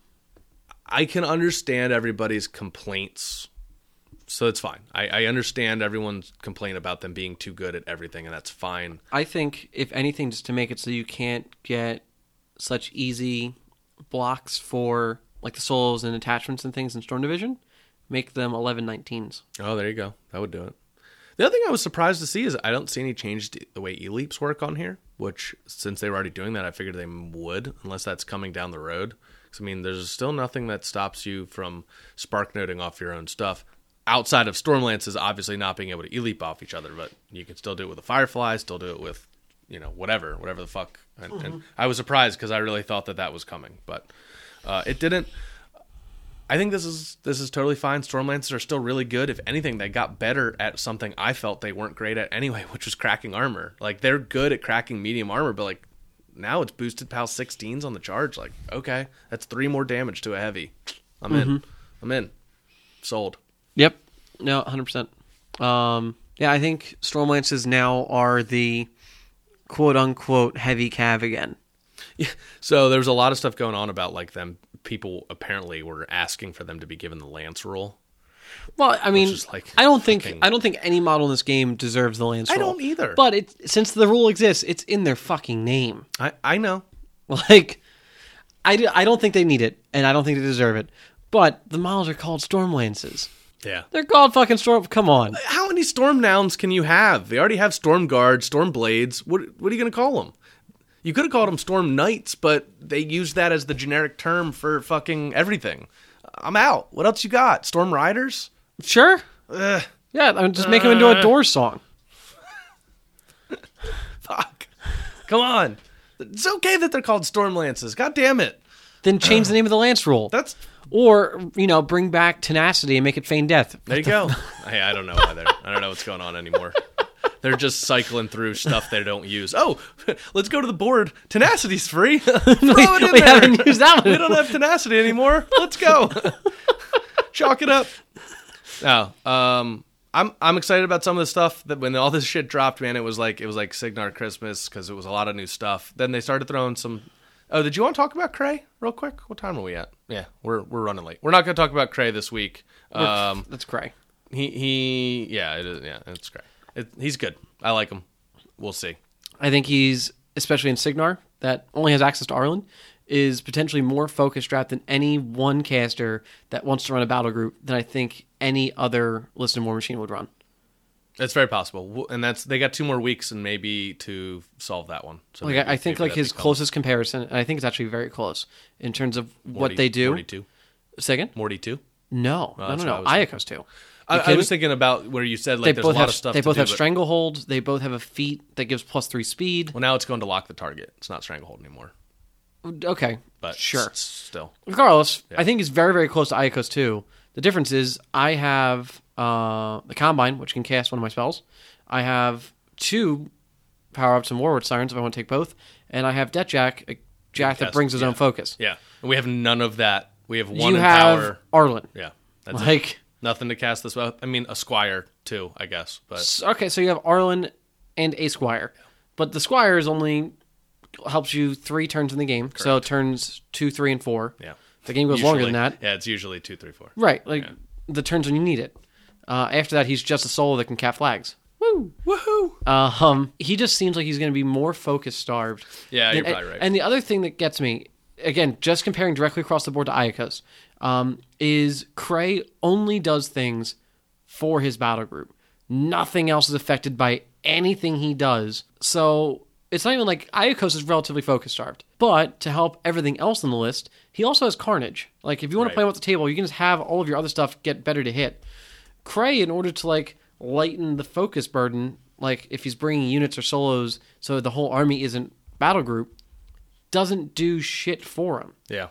I can understand everybody's complaints, so it's fine. I, I understand everyone's complaint about them being too good at everything, and that's fine. I think, if anything, just to make it so you can't get such easy blocks for like the souls and attachments and things in Storm Division, make them eleven nineteens. Oh, there you go. That would do it. The other thing I was surprised to see is I don't see any change to the way E-Leaps work on here, which, since they were already doing that, I figured they would, unless that's coming down the road. Because, I mean, there's still nothing that stops you from spark noting off your own stuff. Outside of Stormlances obviously not being able to E-Leap off each other, but you can still do it with a Firefly, still do it with, you know, whatever, whatever the fuck. And, mm-hmm. and I was surprised because I really thought that that was coming, but uh, it didn't. I think this is this is totally fine. Stormlances are still really good. If anything, they got better at something I felt they weren't great at anyway, which was cracking armor. Like, they're good at cracking medium armor, but like now it's boosted PAL sixteens on the charge. Like, okay, that's three more damage to a heavy. I'm mm-hmm. in. I'm in. Sold. Yep. No, one hundred percent. Um, yeah, I think Stormlances now are the quote-unquote heavy cav again. Yeah. So there was a lot of stuff going on about like them. People apparently were asking for them to be given the Lance rule. Well, I mean, is like I don't think fucking- I don't think any model in this game deserves the lance I roll. don't either. But it, since the rule exists, it's in their fucking name. I, I know. Like, I, do- I don't think they need it, and I don't think they deserve it. But the models are called Storm Lances. Yeah. They're called fucking Storm... Come on. How many storm nouns can you have? They already have Storm Guard, Storm Blades. What what are you going to call them? You could have called them Storm Knights, but they used that as the generic term for fucking everything. I'm out. What else you got? Storm Riders? Sure. Ugh. Yeah, I mean, just make them into a Doors song. Fuck. Come on. It's okay that they're called Storm Lances. God damn it. Then change the name of the lance rule. That's... Or, you know, bring back tenacity and make it feign death. There you go. Hey, I don't know either. I don't know what's going on anymore. They're just cycling through stuff they don't use. Oh, let's go to the board. Tenacity's free. Throw it in we there. haven't used that one. We don't have tenacity anymore. Let's go. Chalk it up. No, um, I'm I'm excited about some of the stuff that when all this shit dropped, man, it was like it was like Signar Christmas because it was a lot of new stuff. Then they started throwing some. Oh, did you want to talk about Cray real quick? What time are we at? Yeah, we're we're running late. We're not going to talk about Cray this week. Um, That's cray. he he yeah it is, yeah it's great. It, he's good. I like him. We'll see. I think he's, especially in Signar, that only has access to Arlen, is potentially more focus strapped than any one caster that wants to run a battle group than I think any other Listen War machine would run. It's very possible, and that's they got two more weeks and maybe to solve that one. So Like maybe, I, I think maybe like that his becomes closest comparison, and I think it's actually very close in terms of what Morty- they do. Morty two, Say again? Morty two. No, Well, no, that's no, what no. I was Iacos too. I, You I was kidding? thinking about where you said They like there's both a lot have of stuff. they to both do, have but- stranglehold. They both have a feat that gives plus three speed. Well, now it's going to lock the target. It's not stranglehold anymore. Okay, But sure. s- still, Regardless, I think it's very, very close to Iacos too. The difference is I have uh, the Combine, which can cast one of my spells. I have two power-ups and Warward Sirens if I want to take both. And I have Death Jack, a Jack that cast- brings his yeah. own focus. yeah. And we have none of that. We have one You in have power. Arlen. Yeah, that's it. Like, Nothing to cast this well. I mean, a Squire too, I guess. But s- okay, so you have Arlen and a Squire. But the Squire is only helps you three turns in the game. So turns two, three, and four. yeah, The game goes Usually- longer than that. Yeah, it's usually two, three, four. Right, like the turns when you need it. Uh, after that, he's just a solo that can cap flags. Woo! Woohoo! Uh, um, he just seems like he's going to be more focus starved. Yeah, you're than- probably right. And the other thing that gets me, again, just comparing directly across the board to Iacos, um, is Cray only does things for his battle group. Nothing else is affected by anything he does. So it's not even like Iacos is relatively focus starved. But to help everything else on the list, he also has Carnage. Like if you want Right. to play him at the table, you can just have all of your other stuff get better to hit. Cray, in order to like lighten the focus burden, like if he's bringing units or solos so the whole army isn't battle group, doesn't do shit for him. Yeah.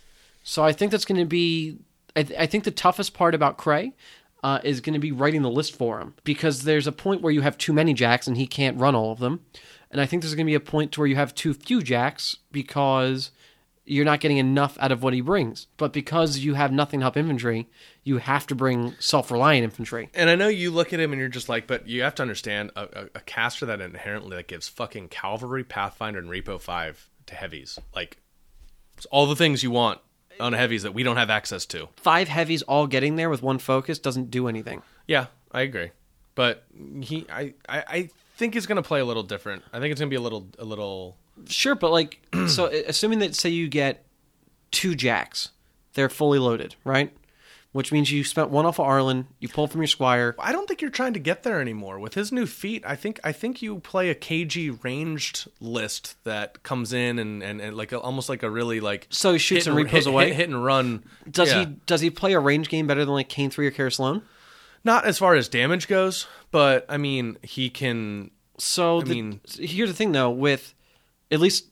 So I think that's going to be, I, th- I think the toughest part about Cray uh, is going to be writing the list for him, because there's a point where you have too many jacks and he can't run all of them. And I think there's going to be a point to where you have too few jacks because you're not getting enough out of what he brings. But because you have nothing to help infantry, you have to bring self-reliant infantry. And I know you look at him and you're just like, but you have to understand a, a, a caster that inherently that gives fucking Cavalry, Pathfinder, and Repo five to heavies. Like, it's all the things you want on heavies that we don't have access to. Five heavies all getting there with one focus doesn't do anything. Yeah, I agree. But he, I, I, I think he's going to play a little different. I think it's going to be a little, a little... Sure, but like, so assuming that, say you get two jacks, they're fully loaded, right? Which means you spent one off of Arlen, you pull from your Squire. I don't think you're trying to get there anymore. With his new feat, I think I think you play a K G ranged list that comes in and, and, and like a, almost like a really like... So he shoots hit and repos hit, away? Hit, hit and run. Does Yeah. he does he play a range game better than like Kane three or Karis Sloan? Not as far as damage goes, but I mean, he can... So I the, mean- here's the thing though, with at least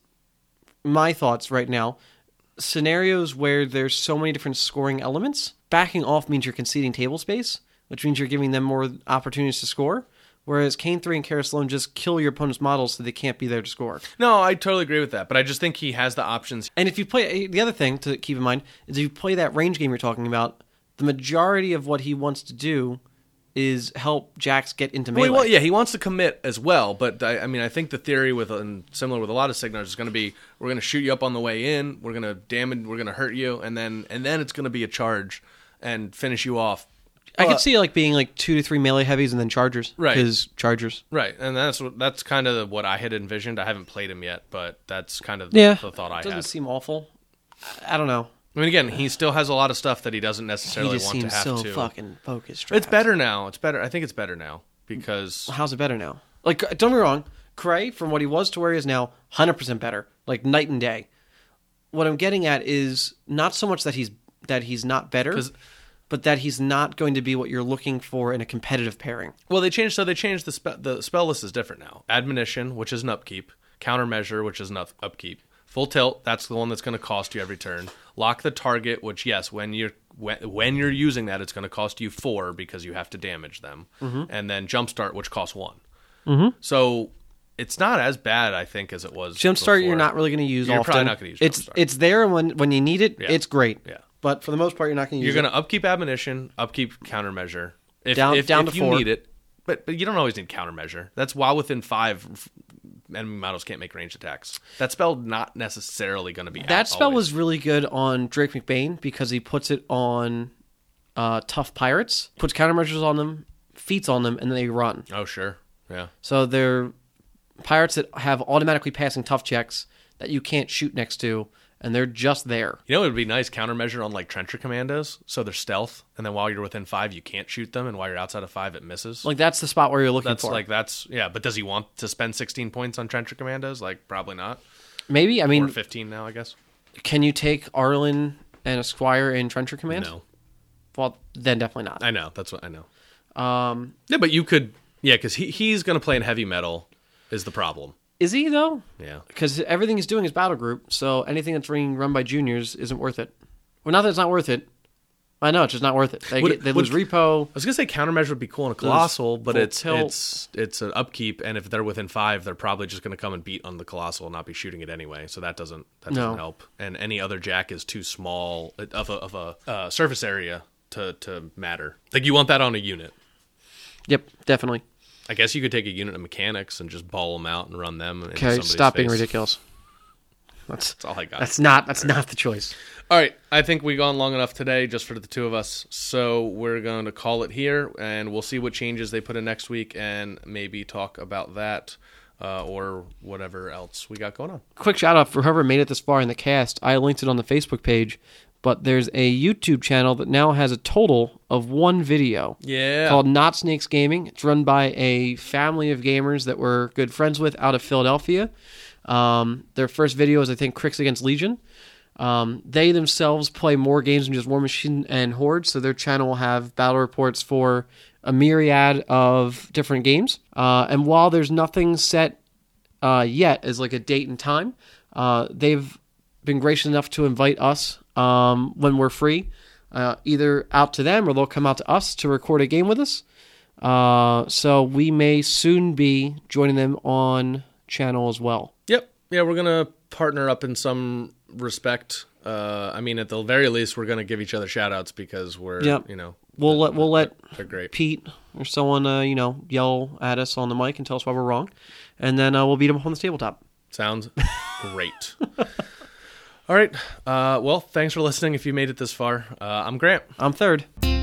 my thoughts right now, scenarios where there's so many different scoring elements, backing off means you're conceding table space, which means you're giving them more opportunities to score. Whereas Kane three and Karis Sloan just kill your opponent's models so they can't be there to score. No, I totally agree with that, but I just think he has the options. And if you play, the other thing to keep in mind is if you play that range game you're talking about, the majority of what he wants to do is help Jax get into melee. Well, well, yeah, he wants to commit as well, but I, I mean, I think the theory with and similar with a lot of Signars is going to be we're going to shoot you up on the way in, we're going to damage, we're going to hurt you, and then and then it's going to be a charge and finish you off. I Uh, could see it like being like two to three melee heavies and then chargers. Right. Because chargers. Right, and that's what that's kind of what I had envisioned. I haven't played him yet, but that's kind of Yeah. the thought I Doesn't had. seem awful. I I don't know. I mean, again, he still has a lot of stuff that he doesn't He necessarily just want to seems have so to. fucking focused. It's better now. It's better. I think it's better now because How's it better now? Like, don't get me wrong. Cray, from what he was to where he is now, one hundred percent better. Like, night and day. What I'm getting at is not so much that he's that he's not better, 'Cause- but that he's not going to be what you're looking for in a competitive pairing. well, they changed. So they changed the spe- the spell list is different now. Admonition, which is an upkeep. Countermeasure, which is an up- upkeep. Full tilt, that's the one that's going to cost you every turn. Lock the target, which yes, when you're when, when you're using that, it's going to cost you four because you have to damage them. Mm-hmm. And then jumpstart, which costs one. Mm-hmm. So it's not as bad, I think, as it was. Jumpstart, before. you're not really going to use. You're often. probably not going to use It's Jumpstart. it's there when when you need it. Yeah. It's great. Yeah. But for the most part, you're not going to use You're it. going to upkeep admonition, upkeep countermeasure. If, Down- if, down if to you four. need it, but but you don't always need countermeasure. That's while within five, f- enemy models can't make ranged attacks. That spell not necessarily going to be That out spell always. was really good on Drake McBain because he puts it on uh, tough pirates, puts countermeasures on them, feats on them, and then they run. Oh sure, yeah. So they're pirates that have automatically passing tough checks that you can't shoot next to, and they're just there. You know, it would be nice countermeasure on like trencher commandos, so they're stealth, and then while you're within five, you can't shoot them, and while you're outside of five, it misses. Like that's the spot where you're looking that's for. like that's yeah. But does he want to spend sixteen points on trencher commandos? Like probably not. Maybe I Or mean, fifteen now, I guess. can you take Arlen and a Squire in Trencher Command? No, Well, then definitely not. I know that's what I know. Um, Yeah, but you could yeah, because he he's going to play in heavy metal is the problem. is he though? Yeah. Because everything he's doing is battle group, so anything that's being run by juniors isn't worth it. Well, not that it's not worth it. I know it's just not worth it. They, Would- get, they would- lose repo. I was gonna say countermeasure would be cool in a colossal, but full it's tilt. it's it's an upkeep, and if they're within five, they're probably just gonna come and beat on the colossal and not be shooting it anyway. So that doesn't that doesn't No. help. And any other jack is too small of a of a uh, surface area to to matter. Like you want that on a unit. Yep, definitely. I guess you could take a unit of mechanics and just ball them out and run them. into Okay, somebody's stop being face. ridiculous. That's That's all I got. that's not that's not the choice. All right, I think we've gone long enough today just for the two of us, so we're going to call it here, and we'll see what changes they put in next week and maybe talk about that uh, or whatever else we got going on. Quick shout out for whoever made it this far in the cast. I linked it on the Facebook page, but there's a YouTube channel that now has a total of one video. Yeah. Called Not Snakes Gaming. It's run by a family of gamers that we're good friends with out of Philadelphia. Um, their first video is, I think, Crix Against Legion. Um, they themselves play more games than just War Machine and Horde, so their channel will have battle reports for a myriad of different games. Uh, and while there's nothing set uh, yet as like a date and time, uh, they've been gracious enough to invite us um, when we're free, uh, either out to them or they'll come out to us to record a game with us. Uh, so we may soon be joining them on channel as well. Yep. Yeah, we're going to partner up in some respect. Uh, I mean, at the very least, we're going to give each other shout-outs because we're, Yep. you know... We'll let we'll let They're great. Pete or someone uh, you know yell at us on the mic and tell us why we're wrong, and then uh, we'll beat them up on the tabletop. Sounds great. All right. Uh, well, thanks for listening if you made it this far. Uh, I'm Grant. I'm third.